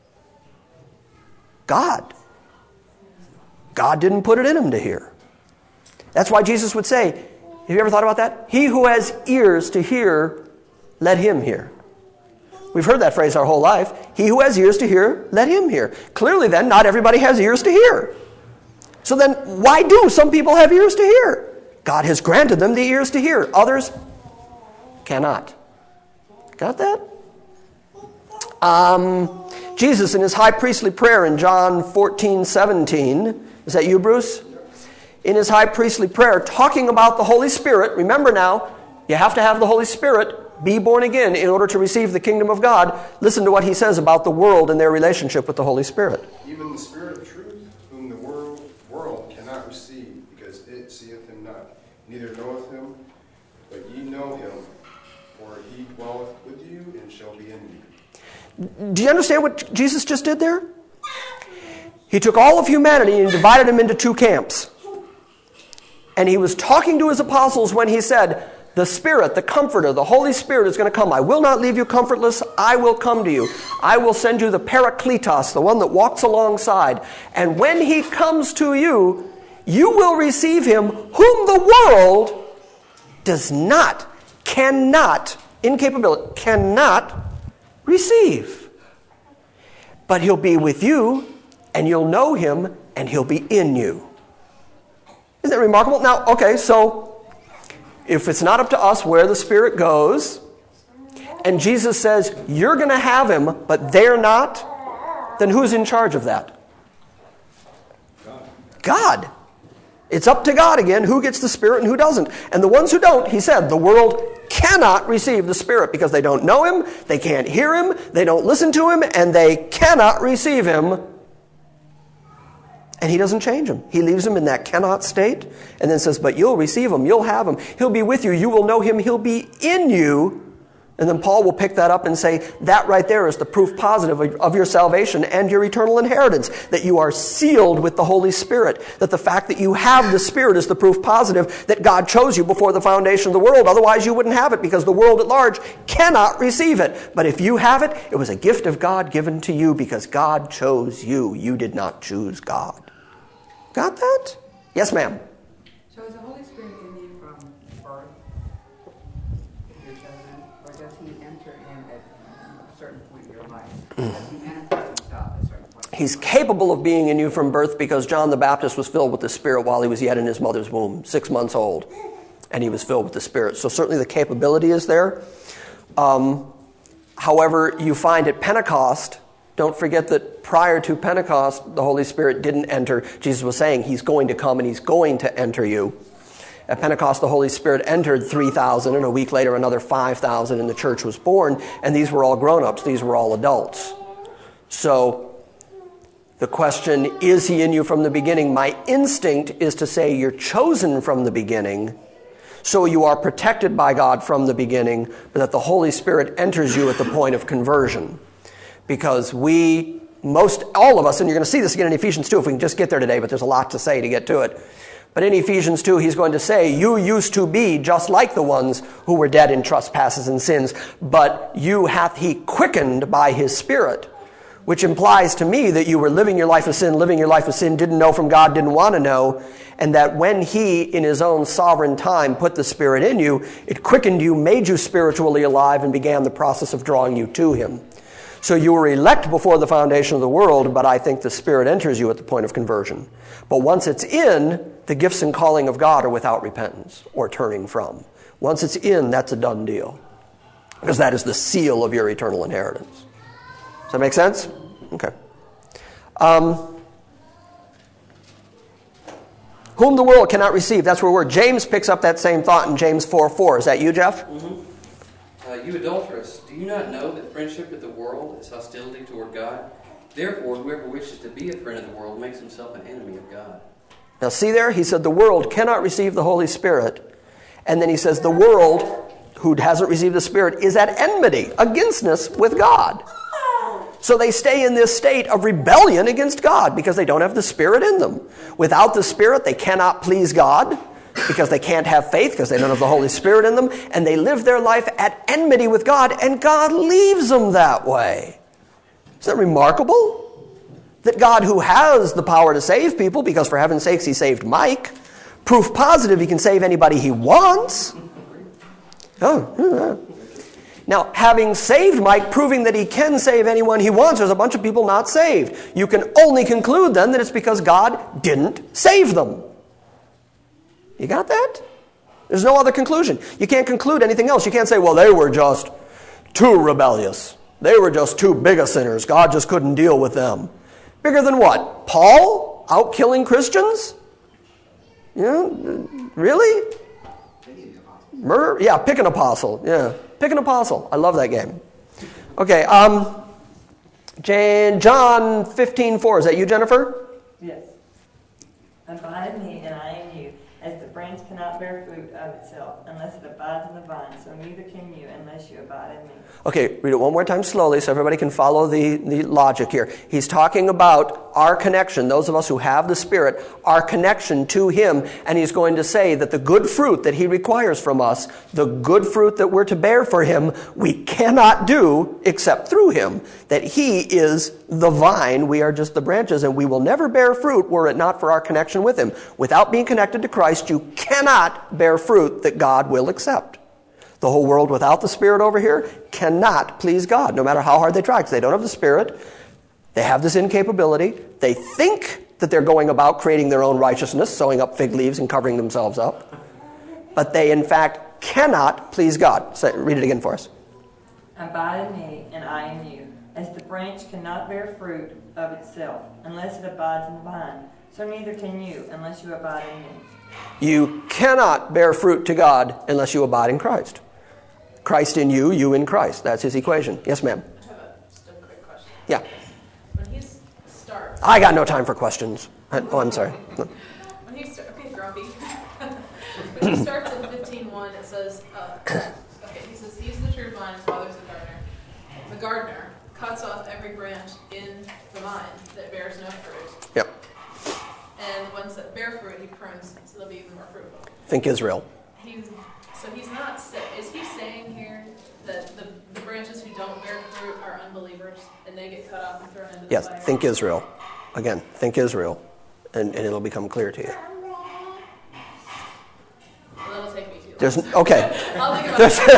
God. God didn't put it in them to hear. That's why Jesus would say, have you ever thought about that? He who has ears to hear, let him hear. We've heard that phrase our whole life. He who has ears to hear, let him hear. Clearly then, not everybody has ears to hear. So then, why do some people have ears to hear? God has granted them the ears to hear. Others cannot. Got that? Um, Jesus in his high priestly prayer in John fourteen seventeen. Is that you, Bruce? In his high priestly prayer, talking about the Holy Spirit. Remember now, you have to have the Holy Spirit. Be born again in order to receive the kingdom of God. Listen to what he says about the world and their relationship with the Holy Spirit. Even the Spirit of truth, whom the world, world cannot receive, because it seeth him not, neither knoweth him, but ye know him, for he dwelleth with you and shall be in you. Do you understand what Jesus just did there? He took all of humanity and divided them into two camps. And he was talking to his apostles when he said, The Spirit, the Comforter, the Holy Spirit is going to come. I will not leave you comfortless. I will come to you. I will send you the Parakletos, the one that walks alongside. And when he comes to you, you will receive him whom the world does not, cannot, incapability, cannot receive. But he'll be with you, and you'll know him, and he'll be in you. Isn't that remarkable? Now, okay, so if it's not up to us where the Spirit goes, and Jesus says, you're going to have him, but they're not, then who's in charge of that? God. God. It's up to God again who gets the Spirit and who doesn't. And the ones who don't, he said, the world cannot receive the Spirit because they don't know him, they can't hear him, they don't listen to him, and they cannot receive him. And he doesn't change them. He leaves them in that cannot state and then says, but you'll receive him, you'll have him, he'll be with you, you will know him, he'll be in you. And then Paul will pick that up and say, that right there is the proof positive of your salvation and your eternal inheritance, that you are sealed with the Holy Spirit, that the fact that you have the Spirit is the proof positive that God chose you before the foundation of the world. Otherwise you wouldn't have it because the world at large cannot receive it. But if you have it, it was a gift of God given to you because God chose you. You did not choose God. Got that? Yes, ma'am. So is the Holy Spirit in you from birth? If you're chosen, or does he enter in at a certain point in your life? Does he manifest himself at a certain point? He's capable of being in you from birth because John the Baptist was filled with the Spirit while he was yet in his mother's womb, six months old. And he was filled with the Spirit. So certainly the capability is there. Um, however, you find at Pentecost, don't forget that prior to Pentecost, the Holy Spirit didn't enter. Jesus was saying he's going to come and he's going to enter you. At Pentecost, the Holy Spirit entered three thousand, and a week later another five thousand, and the church was born. And these were all grown-ups. These were all adults. So the question, is he in you from the beginning? My instinct is to say you're chosen from the beginning, so you are protected by God from the beginning, but that the Holy Spirit enters you at the point of conversion. Because we, most, all of us, and you're going to see this again in Ephesians two if we can just get there today, but there's a lot to say to get to it. But in Ephesians two, he's going to say, you used to be just like the ones who were dead in trespasses and sins, but you hath he quickened by his Spirit, which implies to me that you were living your life of sin, living your life of sin, didn't know from God, didn't want to know, and that when he, in his own sovereign time, put the Spirit in you, it quickened you, made you spiritually alive, and began the process of drawing you to him. So you were elect before the foundation of the world, but I think the Spirit enters you at the point of conversion. But once it's in, the gifts and calling of God are without repentance or turning from. Once it's in, that's a done deal. Because that is the seal of your eternal inheritance. Does that make sense? Okay. Um, whom the world cannot receive. That's where we're. James picks up that same thought in James four four. Is that you, Jeff? Mm-hmm. Uh, you adulterous, do you not know that friendship with the world is hostility toward God? Therefore, whoever wishes to be a friend of the world makes himself an enemy of God. Now see there, he said the world cannot receive the Holy Spirit. And then he says the world, who hasn't received the Spirit, is at enmity, againstness with God. So they stay in this state of rebellion against God because they don't have the Spirit in them. Without the Spirit, they cannot please God, because they can't have faith because they don't have the Holy Spirit in them, and they live their life at enmity with God, and God leaves them that way. Isn't that remarkable? That God, who has the power to save people, because for heaven's sakes he saved Mike, proof positive he can save anybody he wants. Oh, yeah. Now, having saved Mike, proving that he can save anyone he wants, there's a bunch of people not saved. You can only conclude then that it's because God didn't save them. You got that? There's no other conclusion. You can't conclude anything else. You can't say, well, they were just too rebellious. They were just too big a sinners. God just couldn't deal with them. Bigger than what? Paul out killing Christians? You know, really? Murder? Yeah, pick an apostle. Yeah, pick an apostle. I love that game. Okay, um, John fifteen four. Is that you, Jennifer? Yes. Abide in me and I in you. As the branch cannot bear fruit of itself unless it abides in the vine, so neither can you unless you abide in me. Okay, read it one more time slowly so everybody can follow the, the logic here. He's talking about our connection, those of us who have the Spirit, our connection to Him, and he's going to say that the good fruit that He requires from us, the good fruit that we're to bear for Him, we cannot do except through Him. That He is the vine, we are just the branches, and we will never bear fruit were it not for our connection with Him. Without being connected to Christ, you cannot bear fruit that God will accept. The whole world without the Spirit over here cannot please God, no matter how hard they try, because they don't have the Spirit. They have this incapability. They think that they're going about creating their own righteousness, sewing up fig leaves and covering themselves up. But they, in fact, cannot please God. Say, read it again for us. Abide in me, and I in you. As the branch cannot bear fruit of itself unless it abides in the vine, so neither can you unless you abide in me. You cannot bear fruit to God unless you abide in Christ. Christ in you, you in Christ. That's his equation. Yes, ma'am. I have a, just a quick question. Yeah. When he starts... I got no time for questions. Oh, I'm sorry. When he starts... Okay, grumpy. When he starts in fifteen one, it says... Uh, okay, he says, he's the true vine, his father's the gardener. The gardener cuts off every branch in the vine that bears no fruit. Yep. And the ones that bear fruit, he prunes so they'll be even more fruitful. Think Israel. He's, so he's not, is he saying here that the, the branches who don't bear fruit are unbelievers and they get cut off and thrown into the Yes, fire? think Israel. Again, think Israel, and, and it'll become clear to you. Well, that'll take me too long. There's, okay. I'll think about it.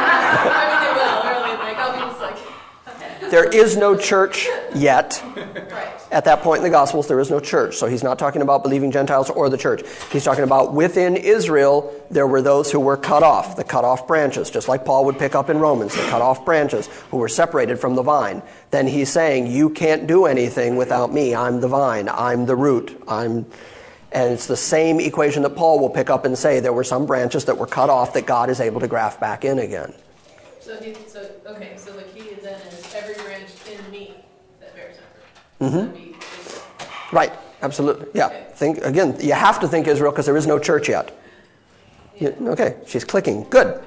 I mean, they will, really. Like, I'll be just like... There is no church yet. Right. At that point in the Gospels, there is no church. So he's not talking about believing Gentiles or the church. He's talking about within Israel, there were those who were cut off, the cut off branches, just like Paul would pick up in Romans, the cut off branches who were separated from the vine. Then he's saying, you can't do anything without me. I'm the vine. I'm the root. I'm... And it's the same equation that Paul will pick up and say there were some branches that were cut off that God is able to graft back in again. So, he, so okay, so the key then is every branch in me that bears no fruit. Mm-hmm. Right, absolutely. Yeah. Okay. Think again, you have to think Israel because there is no church yet. Yeah. You, okay, she's clicking. Good.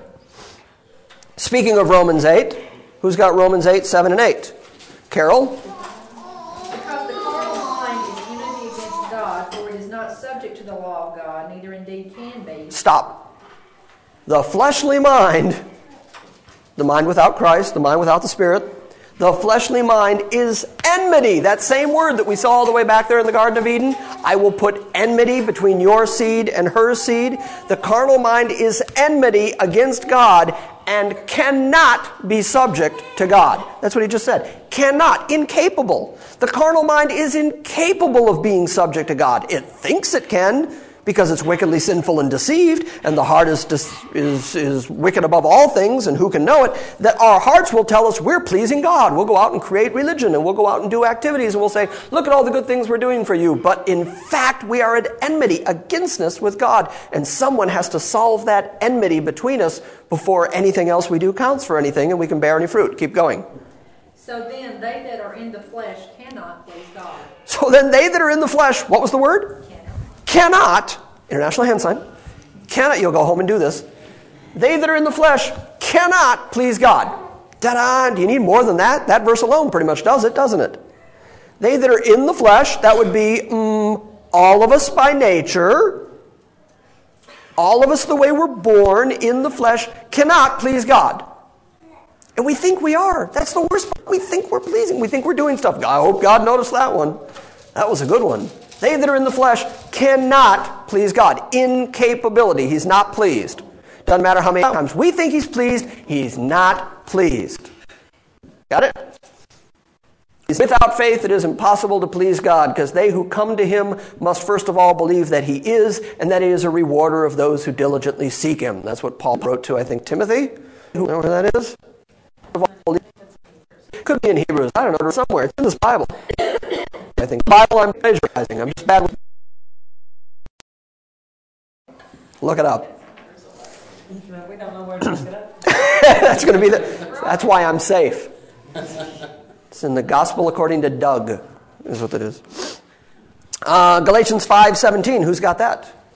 Speaking of Romans eight, who's got Romans eight, seven, and eight? Carol? Because the carnal mind is enmity against God, for it is not subject to the law of God, neither indeed can be. Stop. The fleshly mind, the mind without Christ, the mind without the Spirit, the fleshly mind is enmity. That same word that we saw all the way back there in the Garden of Eden. I will put enmity between your seed and her seed. The carnal mind is enmity against God and cannot be subject to God. That's what he just said. Cannot. Incapable. The carnal mind is incapable of being subject to God. It thinks it can, because it's wickedly sinful and deceived, and the heart is, is is wicked above all things, and who can know it, that our hearts will tell us we're pleasing God. We'll go out and create religion, and we'll go out and do activities, and we'll say, look at all the good things we're doing for you. But in fact, we are at enmity, againstness with God, and someone has to solve that enmity between us before anything else we do counts for anything, and we can bear any fruit. Keep going. So then they that are in the flesh cannot please God. So then they that are in the flesh, what was the word? Cannot, international hand sign, cannot, you'll go home and do this. They that are in the flesh cannot please God. Ta-da! Do you need more than that? That verse alone pretty much does it, doesn't it? They that are in the flesh, that would be mm, all of us by nature, all of us the way we're born in the flesh, cannot please God. And we think we are. That's the worst part. We think we're pleasing. We think we're doing stuff. I hope God noticed that one. That was a good one. They that are in the flesh cannot please God. Incapability. He's not pleased. Doesn't matter how many times we think he's pleased, he's not pleased. Got it? Without faith, it is impossible to please God, because they who come to him must first of all believe that he is, and that he is a rewarder of those who diligently seek him. That's what Paul wrote to, I think, Timothy. You know where that is? Could be in Hebrews. I don't know, somewhere. It's in this Bible. I think the Bible I'm plagiarizing. I'm just bad with... Look it up. We don't know where to look it up. That's going to be the... That's why I'm safe. It's in the Gospel according to Doug, is what it is. Uh, Galatians five seventeen. Who's got that?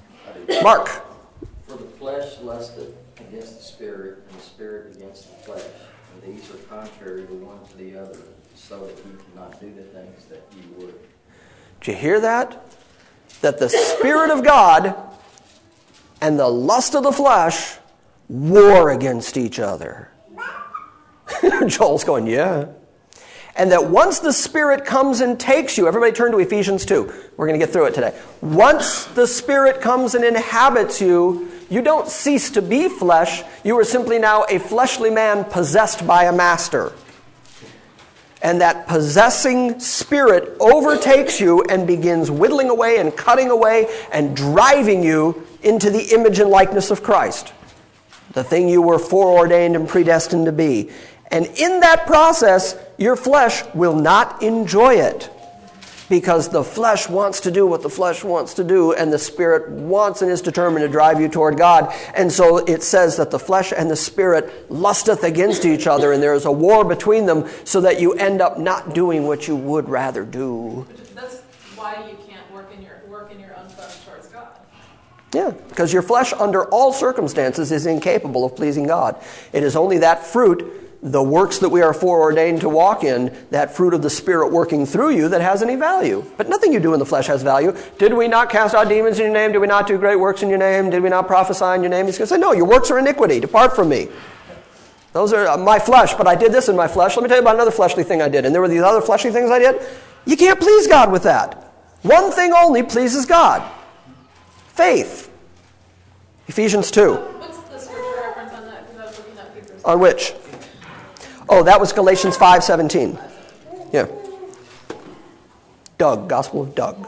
Mark. For the flesh lusteth against the spirit, and the spirit against the flesh. And these are contrary the one to the other, so that you cannot do the things that you would. Did you hear that? That the Spirit of God and the lust of the flesh war against each other. Joel's going, yeah. And that once the Spirit comes and takes you, everybody turn to Ephesians two. We're going to get through it today. Once the Spirit comes and inhabits you, you don't cease to be flesh. You are simply now a fleshly man possessed by a master. And that possessing spirit overtakes you and begins whittling away and cutting away and driving you into the image and likeness of Christ, the thing you were foreordained and predestined to be. And in that process, your flesh will not enjoy it, because the flesh wants to do what the flesh wants to do, and the Spirit wants and is determined to drive you toward God. And so it says that the flesh and the Spirit lusteth against each other, and there is a war between them, so that you end up not doing what you would rather do. That's why you can't work in your work in your own flesh towards God. Yeah, because your flesh under all circumstances is incapable of pleasing God. It is only that fruit, the works that we are foreordained to walk in, that fruit of the Spirit working through you, that has any value. But nothing you do in the flesh has value. Did we not cast out demons in your name? Did we not do great works in your name? Did we not prophesy in your name? He's going to say, no, your works are iniquity. Depart from me. Those are my flesh, but I did this in my flesh. Let me tell you about another fleshly thing I did. And there were these other fleshly things I did. You can't please God with that. One thing only pleases God. Faith. Ephesians two. What's the scripture reference on that? Because I was looking at Hebrews. On which? Oh, that was Galatians five seventeen. Yeah. Doug, Gospel of Doug.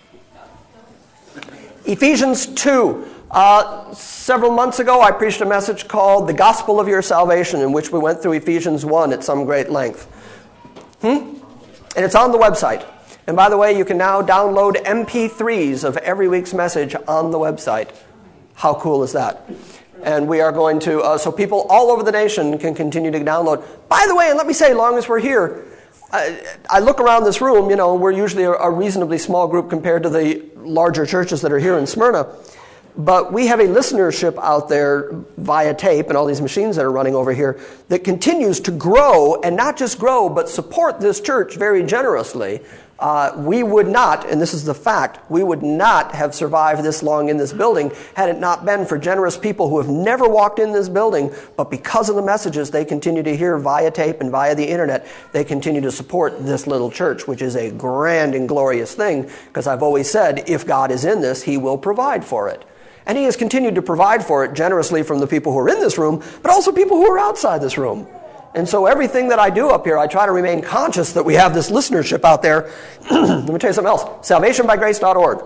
Ephesians two. Uh, several months ago, I preached a message called The Gospel of Your Salvation, in which we went through Ephesians one at some great length. Hmm? And it's on the website. And by the way, you can now download M P threes of every week's message on the website. How cool is that? And we are going to, uh, so people all over the nation can continue to download. By the way, and let me say, as long as we're here, I, I look around this room, you know, we're usually a, a reasonably small group compared to the larger churches that are here in Smyrna. But we have a listenership out there via tape and all these machines that are running over here that continues to grow, and not just grow, but support this church very generously. Uh, we would not, and this is the fact, we would not have survived this long in this building had it not been for generous people who have never walked in this building, but because of the messages they continue to hear via tape and via the internet, they continue to support this little church, which is a grand and glorious thing, because I've always said, if God is in this, He will provide for it. And He has continued to provide for it generously from the people who are in this room, but also people who are outside this room. And so everything that I do up here, I try to remain conscious that we have this listenership out there. Let me tell you something else. salvation by grace dot org.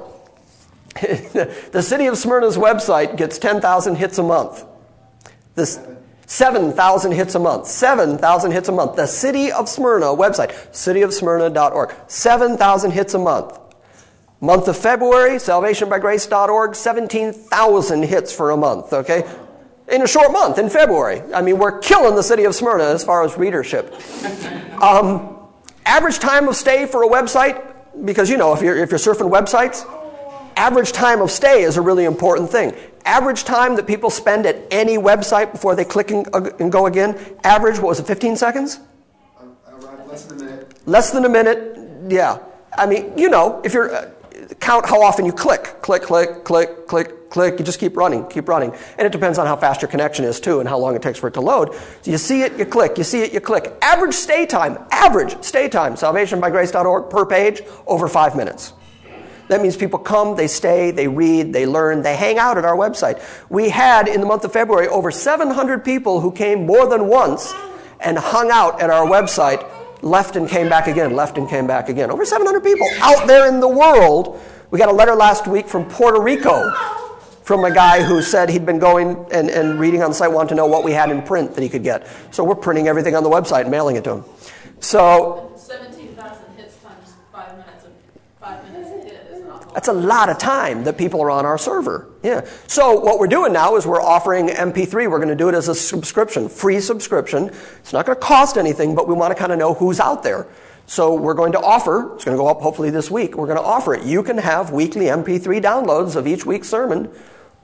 The city of Smyrna's website gets ten thousand hits a month. This seven thousand hits a month. seven thousand hits a month. The city of Smyrna website, city of smyrna dot org. seven thousand hits a month. Month of February, salvation by grace dot org, seventeen thousand hits for a month, okay? In a short month, in February. I mean, we're killing the city of Smyrna as far as readership. Um, average time of stay for a website, because, you know, if you're, if you're surfing websites, average time of stay is a really important thing. Average time that people spend at any website before they click and, uh, and go again, average, what was it, fifteen seconds? Uh, less than a minute. Less than a minute, yeah. I mean, you know, if you're... Uh, count how often you click. Click, click, click, click, click. You just keep running, keep running. And it depends on how fast your connection is, too, and how long it takes for it to load. So you see it, you click. You see it, you click. Average stay time, average stay time, salvation by grace dot org per page, over five minutes. That means people come, they stay, they read, they learn, they hang out at our website. We had, in the month of February, over seven hundred people who came more than once and hung out at our website, left and came back again, left and came back again. Over seven hundred people out there in the world. We got a letter last week from Puerto Rico from a guy who said he'd been going and, and reading on the site, wanted to know what we had in print that he could get. So we're printing everything on the website and mailing it to him. So seventeen thousand hits times five minutes of five minutes a hit is an awful lot. That's a lot of time that people are on our server. Yeah. So what we're doing now is we're offering M P three. We're going to do it as a subscription, free subscription. It's not going to cost anything, but we want to kind of know who's out there. So we're going to offer, it's going to go up hopefully this week, we're going to offer it. You can have weekly M P three downloads of each week's sermon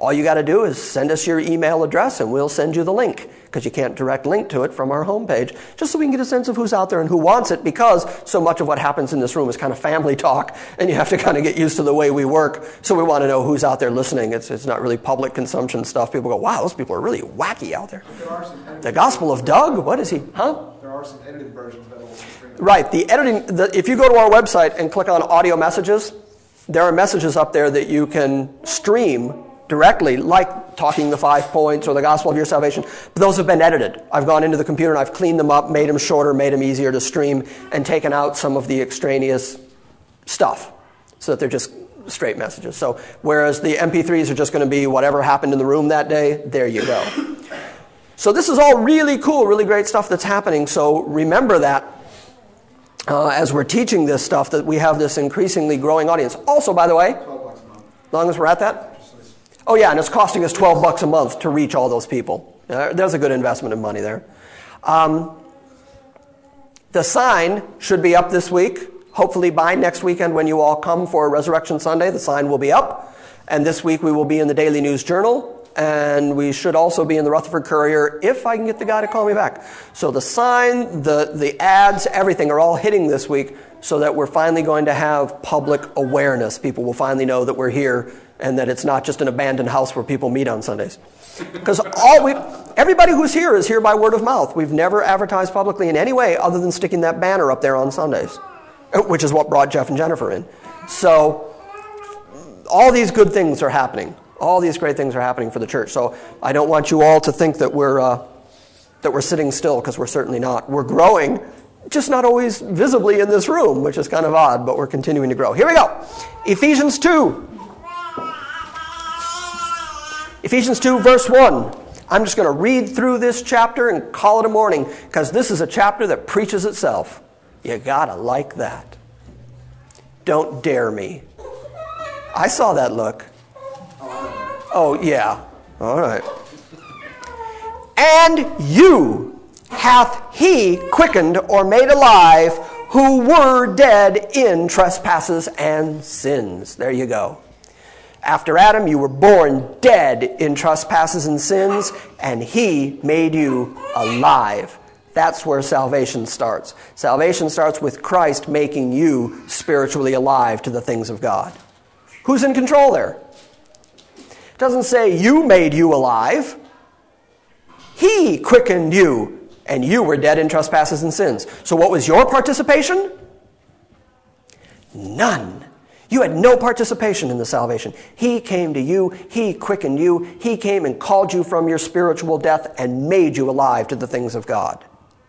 All you got to do is send us your email address and we'll send you the link, because you can't direct link to it from our homepage, just so we can get a sense of who's out there and who wants it, because so much of what happens in this room is kind of family talk, and you have to kind of get used to the way we work, so we want to know who's out there listening. It's it's not really public consumption stuff. People go, wow, those people are really wacky out there. There are some edited The Gospel of Doug? What is he? Huh? There are some edited versions that will stream. Right. The editing, the, if you go to our website and click on audio messages, there are messages up there that you can stream directly, like Talking the Five Points or the Gospel of Your Salvation. But those have been edited. I've gone into the computer and I've cleaned them up, made them shorter, made them easier to stream, and taken out some of the extraneous stuff so that they're just straight messages. So whereas the M P threes are just going to be whatever happened in the room that day, there you go. So this is all really cool, really great stuff that's happening. So remember that uh, as we're teaching this stuff, that we have this increasingly growing audience. Also, by the way, twelve bucks a month. as long as we're at that, oh yeah, and it's costing us twelve bucks a month to reach all those people. Uh, there's a good investment in money there. Um, the sign should be up this week. Hopefully by next weekend when you all come for Resurrection Sunday, the sign will be up. And this week we will be in the Daily News Journal. And we should also be in the Rutherford Courier if I can get the guy to call me back. So the sign, the, the ads, everything are all hitting this week, so that we're finally going to have public awareness. People will finally know that we're here and that it's not just an abandoned house where people meet on Sundays. Because all we, everybody who's here is here by word of mouth. We've never advertised publicly in any way other than sticking that banner up there on Sundays, which is what brought Jeff and Jennifer in. So all these good things are happening. All these great things are happening for the church. So I don't want you all to think that we're uh, that we're sitting still, because we're certainly not. We're growing, just not always visibly in this room, which is kind of odd, but we're continuing to grow. Here we go. Ephesians two. Ephesians two, verse one. I'm just going to read through this chapter and call it a morning, because this is a chapter that preaches itself. You gotta like that. Don't dare me. I saw that look. Oh, yeah. All right. And you hath he quickened or made alive who were dead in trespasses and sins. There you go. After Adam, you were born dead in trespasses and sins, and he made you alive. That's where salvation starts. Salvation starts with Christ making you spiritually alive to the things of God. Who's in control there? It doesn't say you made you alive. He quickened you, and you were dead in trespasses and sins. So what was your participation? None. You had no participation in the salvation. He came to you. He quickened you. He came and called you from your spiritual death and made you alive to the things of God.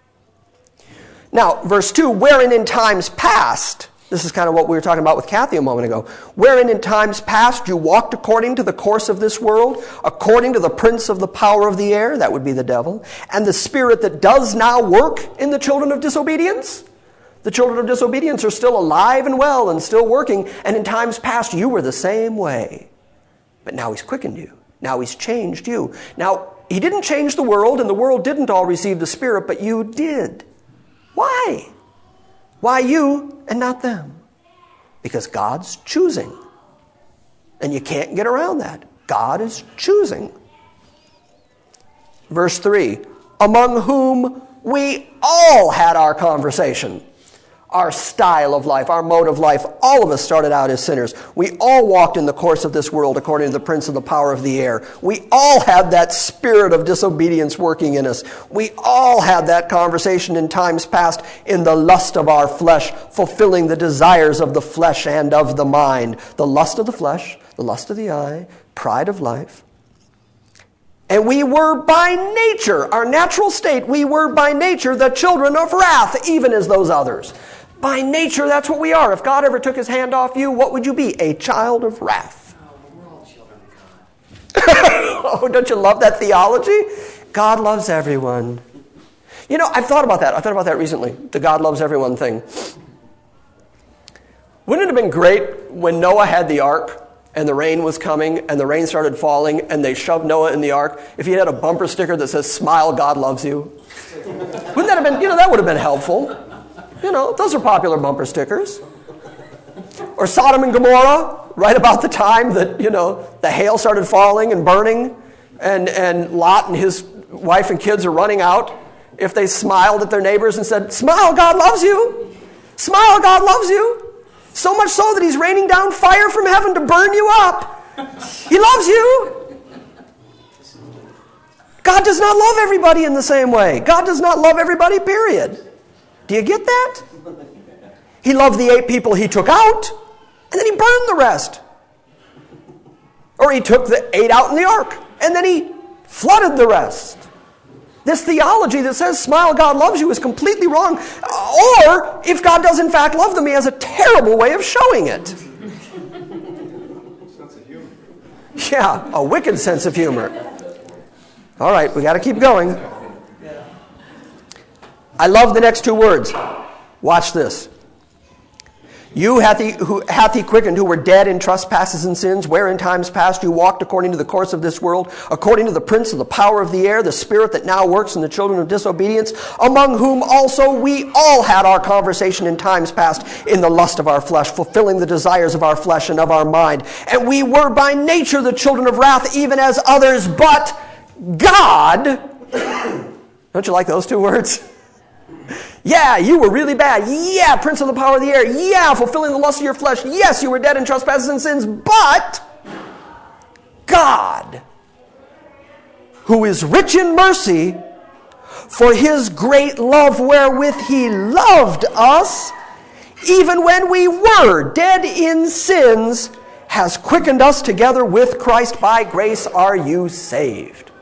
Now, verse two, wherein in times past, this is kind of what we were talking about with Kathy a moment ago, wherein in times past you walked according to the course of this world, according to the prince of the power of the air, that would be the devil, and the spirit that does now work in the children of disobedience. The children of disobedience are still alive and well and still working, and in times past you were the same way. But now he's quickened you. Now he's changed you. Now, he didn't change the world, and the world didn't all receive the Spirit, but you did. Why? Why you and not them? Because God's choosing. And you can't get around that. God is choosing. Verse three, among whom we all had our conversation. Our style of life, our mode of life, all of us started out as sinners. We all walked in the course of this world according to the prince of the power of the air. We all had that spirit of disobedience working in us. We all had that conversation in times past in the lust of our flesh, fulfilling the desires of the flesh and of the mind. The lust of the flesh, the lust of the eye, pride of life. And we were by nature, our natural state, we were by nature the children of wrath, even as those others. By nature, that's what we are. If God ever took his hand off you, what would you be? A child of wrath. Oh, we're all children of God. Oh, don't you love that theology? God loves everyone. You know, I've thought about that. I thought about that recently, the God loves everyone thing. Wouldn't it have been great when Noah had the ark and the rain was coming and the rain started falling and they shoved Noah in the ark, if he had a bumper sticker that says, smile, God loves you? Wouldn't that have been, you know, that would have been helpful. You know, those are popular bumper stickers. Or Or Sodom and Gomorrah, right about the time that, you know, the hail started falling and burning, and, and Lot and his wife and kids are running out. If they smiled at their neighbors and said, smile, God loves you. Smile, God loves you. So much so that he's raining down fire from heaven to burn you up. He loves you. God does not love everybody in the same way. God does not love everybody, period. Do you get that? He loved the eight people he took out, and then he burned the rest. Or he took the eight out in the ark, and then he flooded the rest. This theology that says, smile, God loves you, is completely wrong. Or, if God does in fact love them, he has a terrible way of showing it. Sense of humor. Yeah, a wicked sense of humor. All right, we got to keep going. I love the next two words. Watch this. You hath he, who, hath he quickened who were dead in trespasses and sins, where in times past you walked according to the course of this world, according to the prince of the power of the air, the spirit that now works in the children of disobedience, among whom also we all had our conversation in times past in the lust of our flesh, fulfilling the desires of our flesh and of our mind. And we were by nature the children of wrath, even as others, but God, don't you like those two words? Yeah, you were really bad. Yeah, prince of the power of the air. Yeah, fulfilling the lust of your flesh. Yes, you were dead in trespasses and sins. But God, who is rich in mercy, for his great love wherewith he loved us, even when we were dead in sins, has quickened us together with Christ. By grace are you saved.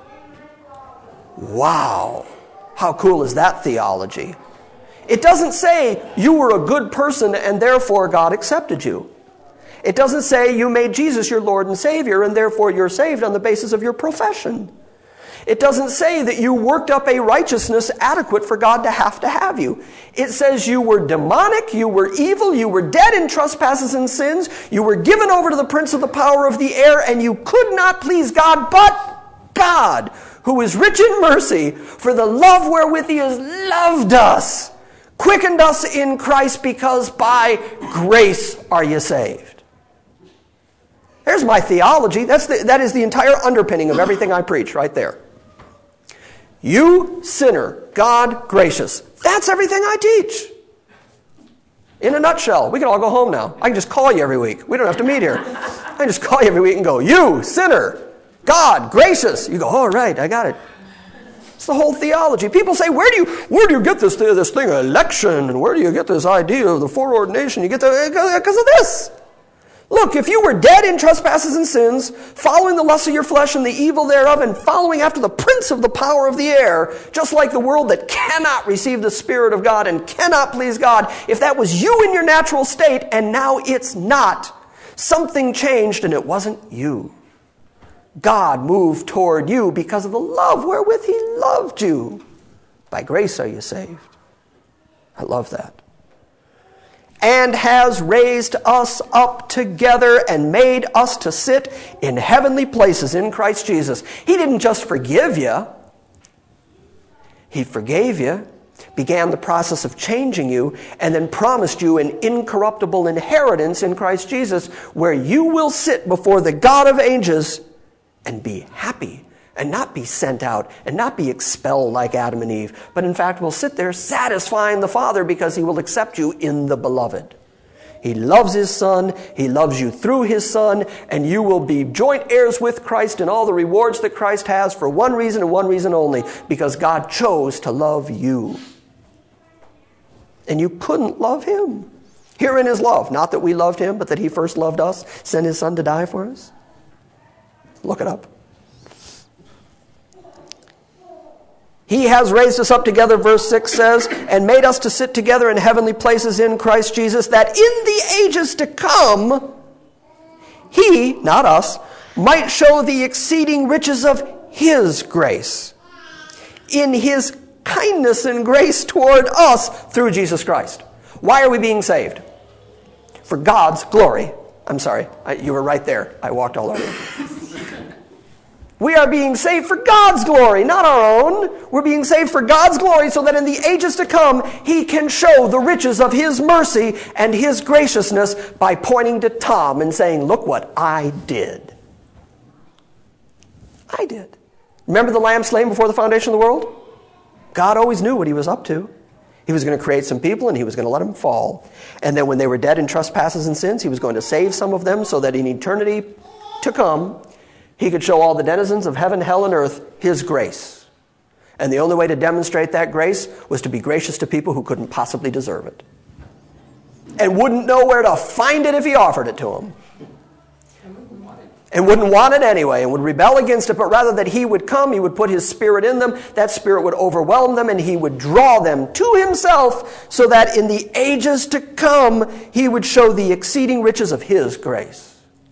Wow. How cool is that theology? It doesn't say you were a good person and therefore God accepted you. It doesn't say you made Jesus your Lord and Savior and therefore you're saved on the basis of your profession. It doesn't say that you worked up a righteousness adequate for God to have to have you. It says you were demonic, you were evil, you were dead in trespasses and sins, you were given over to the prince of the power of the air, and you could not please God, but God, who is rich in mercy, for the love wherewith he has loved us, quickened us in Christ, because by grace are you saved. There's my theology. That's the, that is the entire underpinning of everything I preach right there. You sinner, God gracious. That's everything I teach. In a nutshell. We can all go home now. I can just call you every week. We don't have to meet here. I can just call you every week and go, you sinner, God gracious. You go, all right, I got it. It's the whole theology. People say, where do you where do you get this thing, this thing, election, and where do you get this idea of the foreordination? You get that because of this. Look, if you were dead in trespasses and sins, following the lust of your flesh and the evil thereof, and following after the prince of the power of the air, just like the world that cannot receive the Spirit of God and cannot please God, if that was you in your natural state, and now it's not, something changed and it wasn't you. God moved toward you because of the love wherewith he loved you. By grace are you saved. I love that. And has raised us up together and made us to sit in heavenly places in Christ Jesus. He didn't just forgive you. He forgave you, began the process of changing you, and then promised you an incorruptible inheritance in Christ Jesus, where you will sit before the God of ages and be happy and not be sent out and not be expelled like Adam and Eve, but in fact will sit there satisfying the Father because he will accept you in the beloved. He loves his Son, he loves you through his Son, and you will be joint heirs with Christ in all the rewards that Christ has for one reason and one reason only, because God chose to love you. And you couldn't love him. Herein is love, not that we loved him, but that he first loved us, sent his Son to die for us. Look it up. He has raised us up together, verse six says, and made us to sit together in heavenly places in Christ Jesus, that in the ages to come, he, not us, might show the exceeding riches of his grace in his kindness and grace toward us through Jesus Christ. Why are we being saved? For God's glory. I'm sorry, I, you were right there. I walked all over you. We are being saved for God's glory, not our own. We're being saved for God's glory so that in the ages to come, he can show the riches of his mercy and his graciousness by pointing to Tom and saying, look what I did. I did. Remember the lamb slain before the foundation of the world? God always knew what he was up to. He was going to create some people and he was going to let them fall. And then when they were dead in trespasses and sins, he was going to save some of them so that in eternity to come, he could show all the denizens of heaven, hell, and earth his grace. And the only way to demonstrate that grace was to be gracious to people who couldn't possibly deserve it. And wouldn't know where to find it if he offered it to them. And wouldn't want it anyway, and would rebel against it, but rather that he would come, he would put his spirit in them, that spirit would overwhelm them, and he would draw them to himself, so that in the ages to come, he would show the exceeding riches of his grace.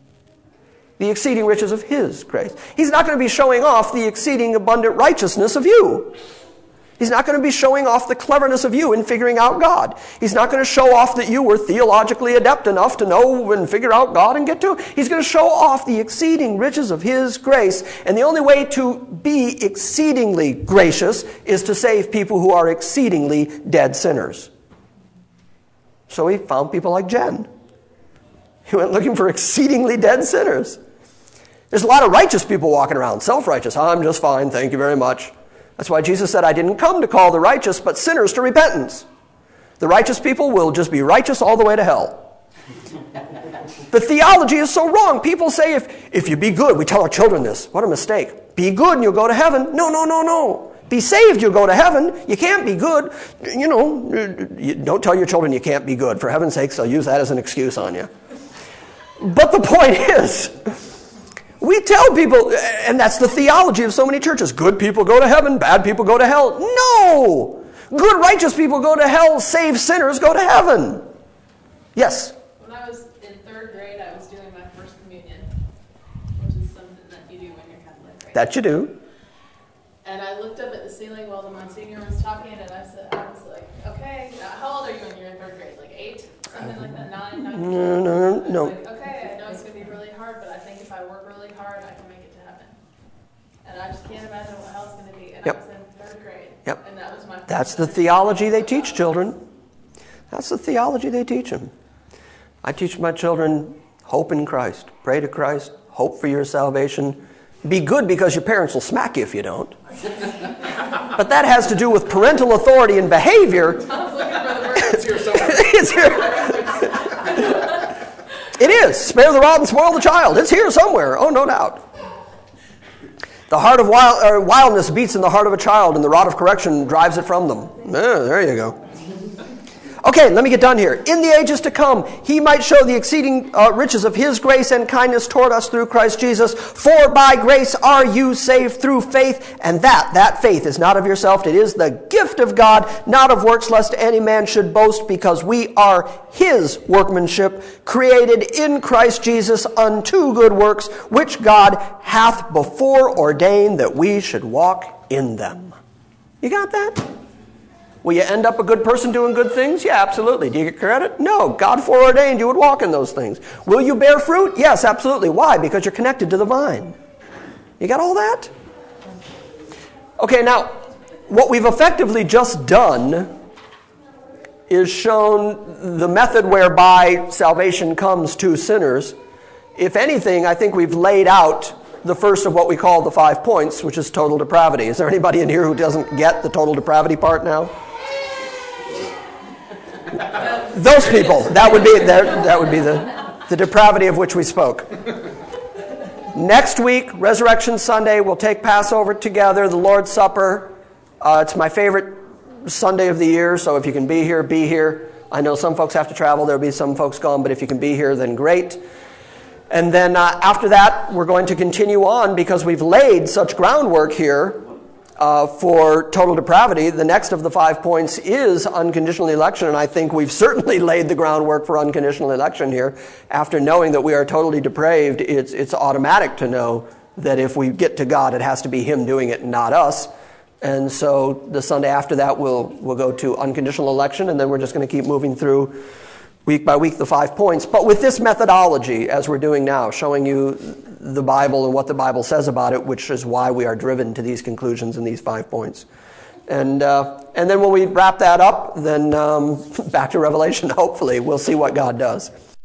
The exceeding riches of his grace. He's not going to be showing off the exceeding abundant righteousness of you. He's not going to be showing off the cleverness of you in figuring out God. He's not going to show off that you were theologically adept enough to know and figure out God and get to it. He's going to show off the exceeding riches of his grace. And the only way to be exceedingly gracious is to save people who are exceedingly dead sinners. So he found people like Jen. He went looking for exceedingly dead sinners. There's a lot of righteous people walking around, self-righteous. I'm just fine, thank you very much. That's why Jesus said, I didn't come to call the righteous, but sinners to repentance. The righteous people will just be righteous all the way to hell. The theology is so wrong. People say, if, if you be good, we tell our children this. What a mistake. Be good and you'll go to heaven. No, no, no, no. Be saved, you'll go to heaven. You can't be good. You know, you don't tell your children you can't be good. For heaven's sakes, they'll use that as an excuse on you. But the point is, we tell people, and that's the theology of so many churches, good people go to heaven, bad people go to hell. No! Good, righteous people go to hell, saved sinners go to heaven. Yes? When I was in third grade, I was doing my first communion, which is something that you do when you're Catholic, right? That you do. And I looked up at the ceiling while the Monsignor was talking, and I said, I was like, okay, uh, how old are you when you're in third grade? Like eight? Something like that? Nine? nine No, no, no. Like, okay, I know it's going to be really hard, but I think if I work really hard, I can make it to heaven. And I just can't imagine what hell's going to be. And yep. I was in third grade. Yep. And that was my first That's the theology they teach children. That's the theology they teach them. I teach my children, hope in Christ. Pray to Christ. Hope for your salvation. Be good because your parents will smack you if you don't. But that has to do with parental authority and behavior. I was looking for the word. It's here somewhere. It's here. It is. Spare the rod and spoil the child. It's here somewhere. Oh, no doubt. The heart of wild, uh, wildness beats in the heart of a child, and the rod of correction drives it from them. Yeah, there you go. Okay, let me get done here. In the ages to come, he might show the exceeding uh, riches of his grace and kindness toward us through Christ Jesus. For by grace are you saved through faith, and that, that faith is not of yourself. It is the gift of God, not of works, lest any man should boast, because we are his workmanship, created in Christ Jesus unto good works, which God hath before ordained that we should walk in them. You got that? Will you end up a good person doing good things? Yeah, absolutely. Do you get credit? No. God foreordained you would walk in those things. Will you bear fruit? Yes, absolutely. Why? Because you're connected to the vine. You got all that? Okay, now, what we've effectively just done is shown the method whereby salvation comes to sinners. If anything, I think we've laid out the first of what we call the five points, which is total depravity. Is there anybody in here who doesn't get the total depravity part now? Those people, that would be that, that would be the, the depravity of which we spoke. Next week, Resurrection Sunday, we'll take Passover together, the Lord's Supper. Uh, it's my favorite Sunday of the year, so if you can be here, be here. I know some folks have to travel, there'll be some folks gone, but if you can be here, then great. And then uh, after that, we're going to continue on because we've laid such groundwork here uh, for total depravity. The next of the five points is unconditional election, and I think we've certainly laid the groundwork for unconditional election here. After knowing that we are totally depraved, it's, it's automatic to know that if we get to God, it has to be him doing it, not us. And so the Sunday after that, we'll, we'll go to unconditional election, and then we're just going to keep moving through week by week the five points, but with this methodology, as we're doing now, showing you the Bible and what the Bible says about it, which is why we are driven to these conclusions in these five points. And uh, and then when we wrap that up, then um, back to Revelation, hopefully, we'll see what God does.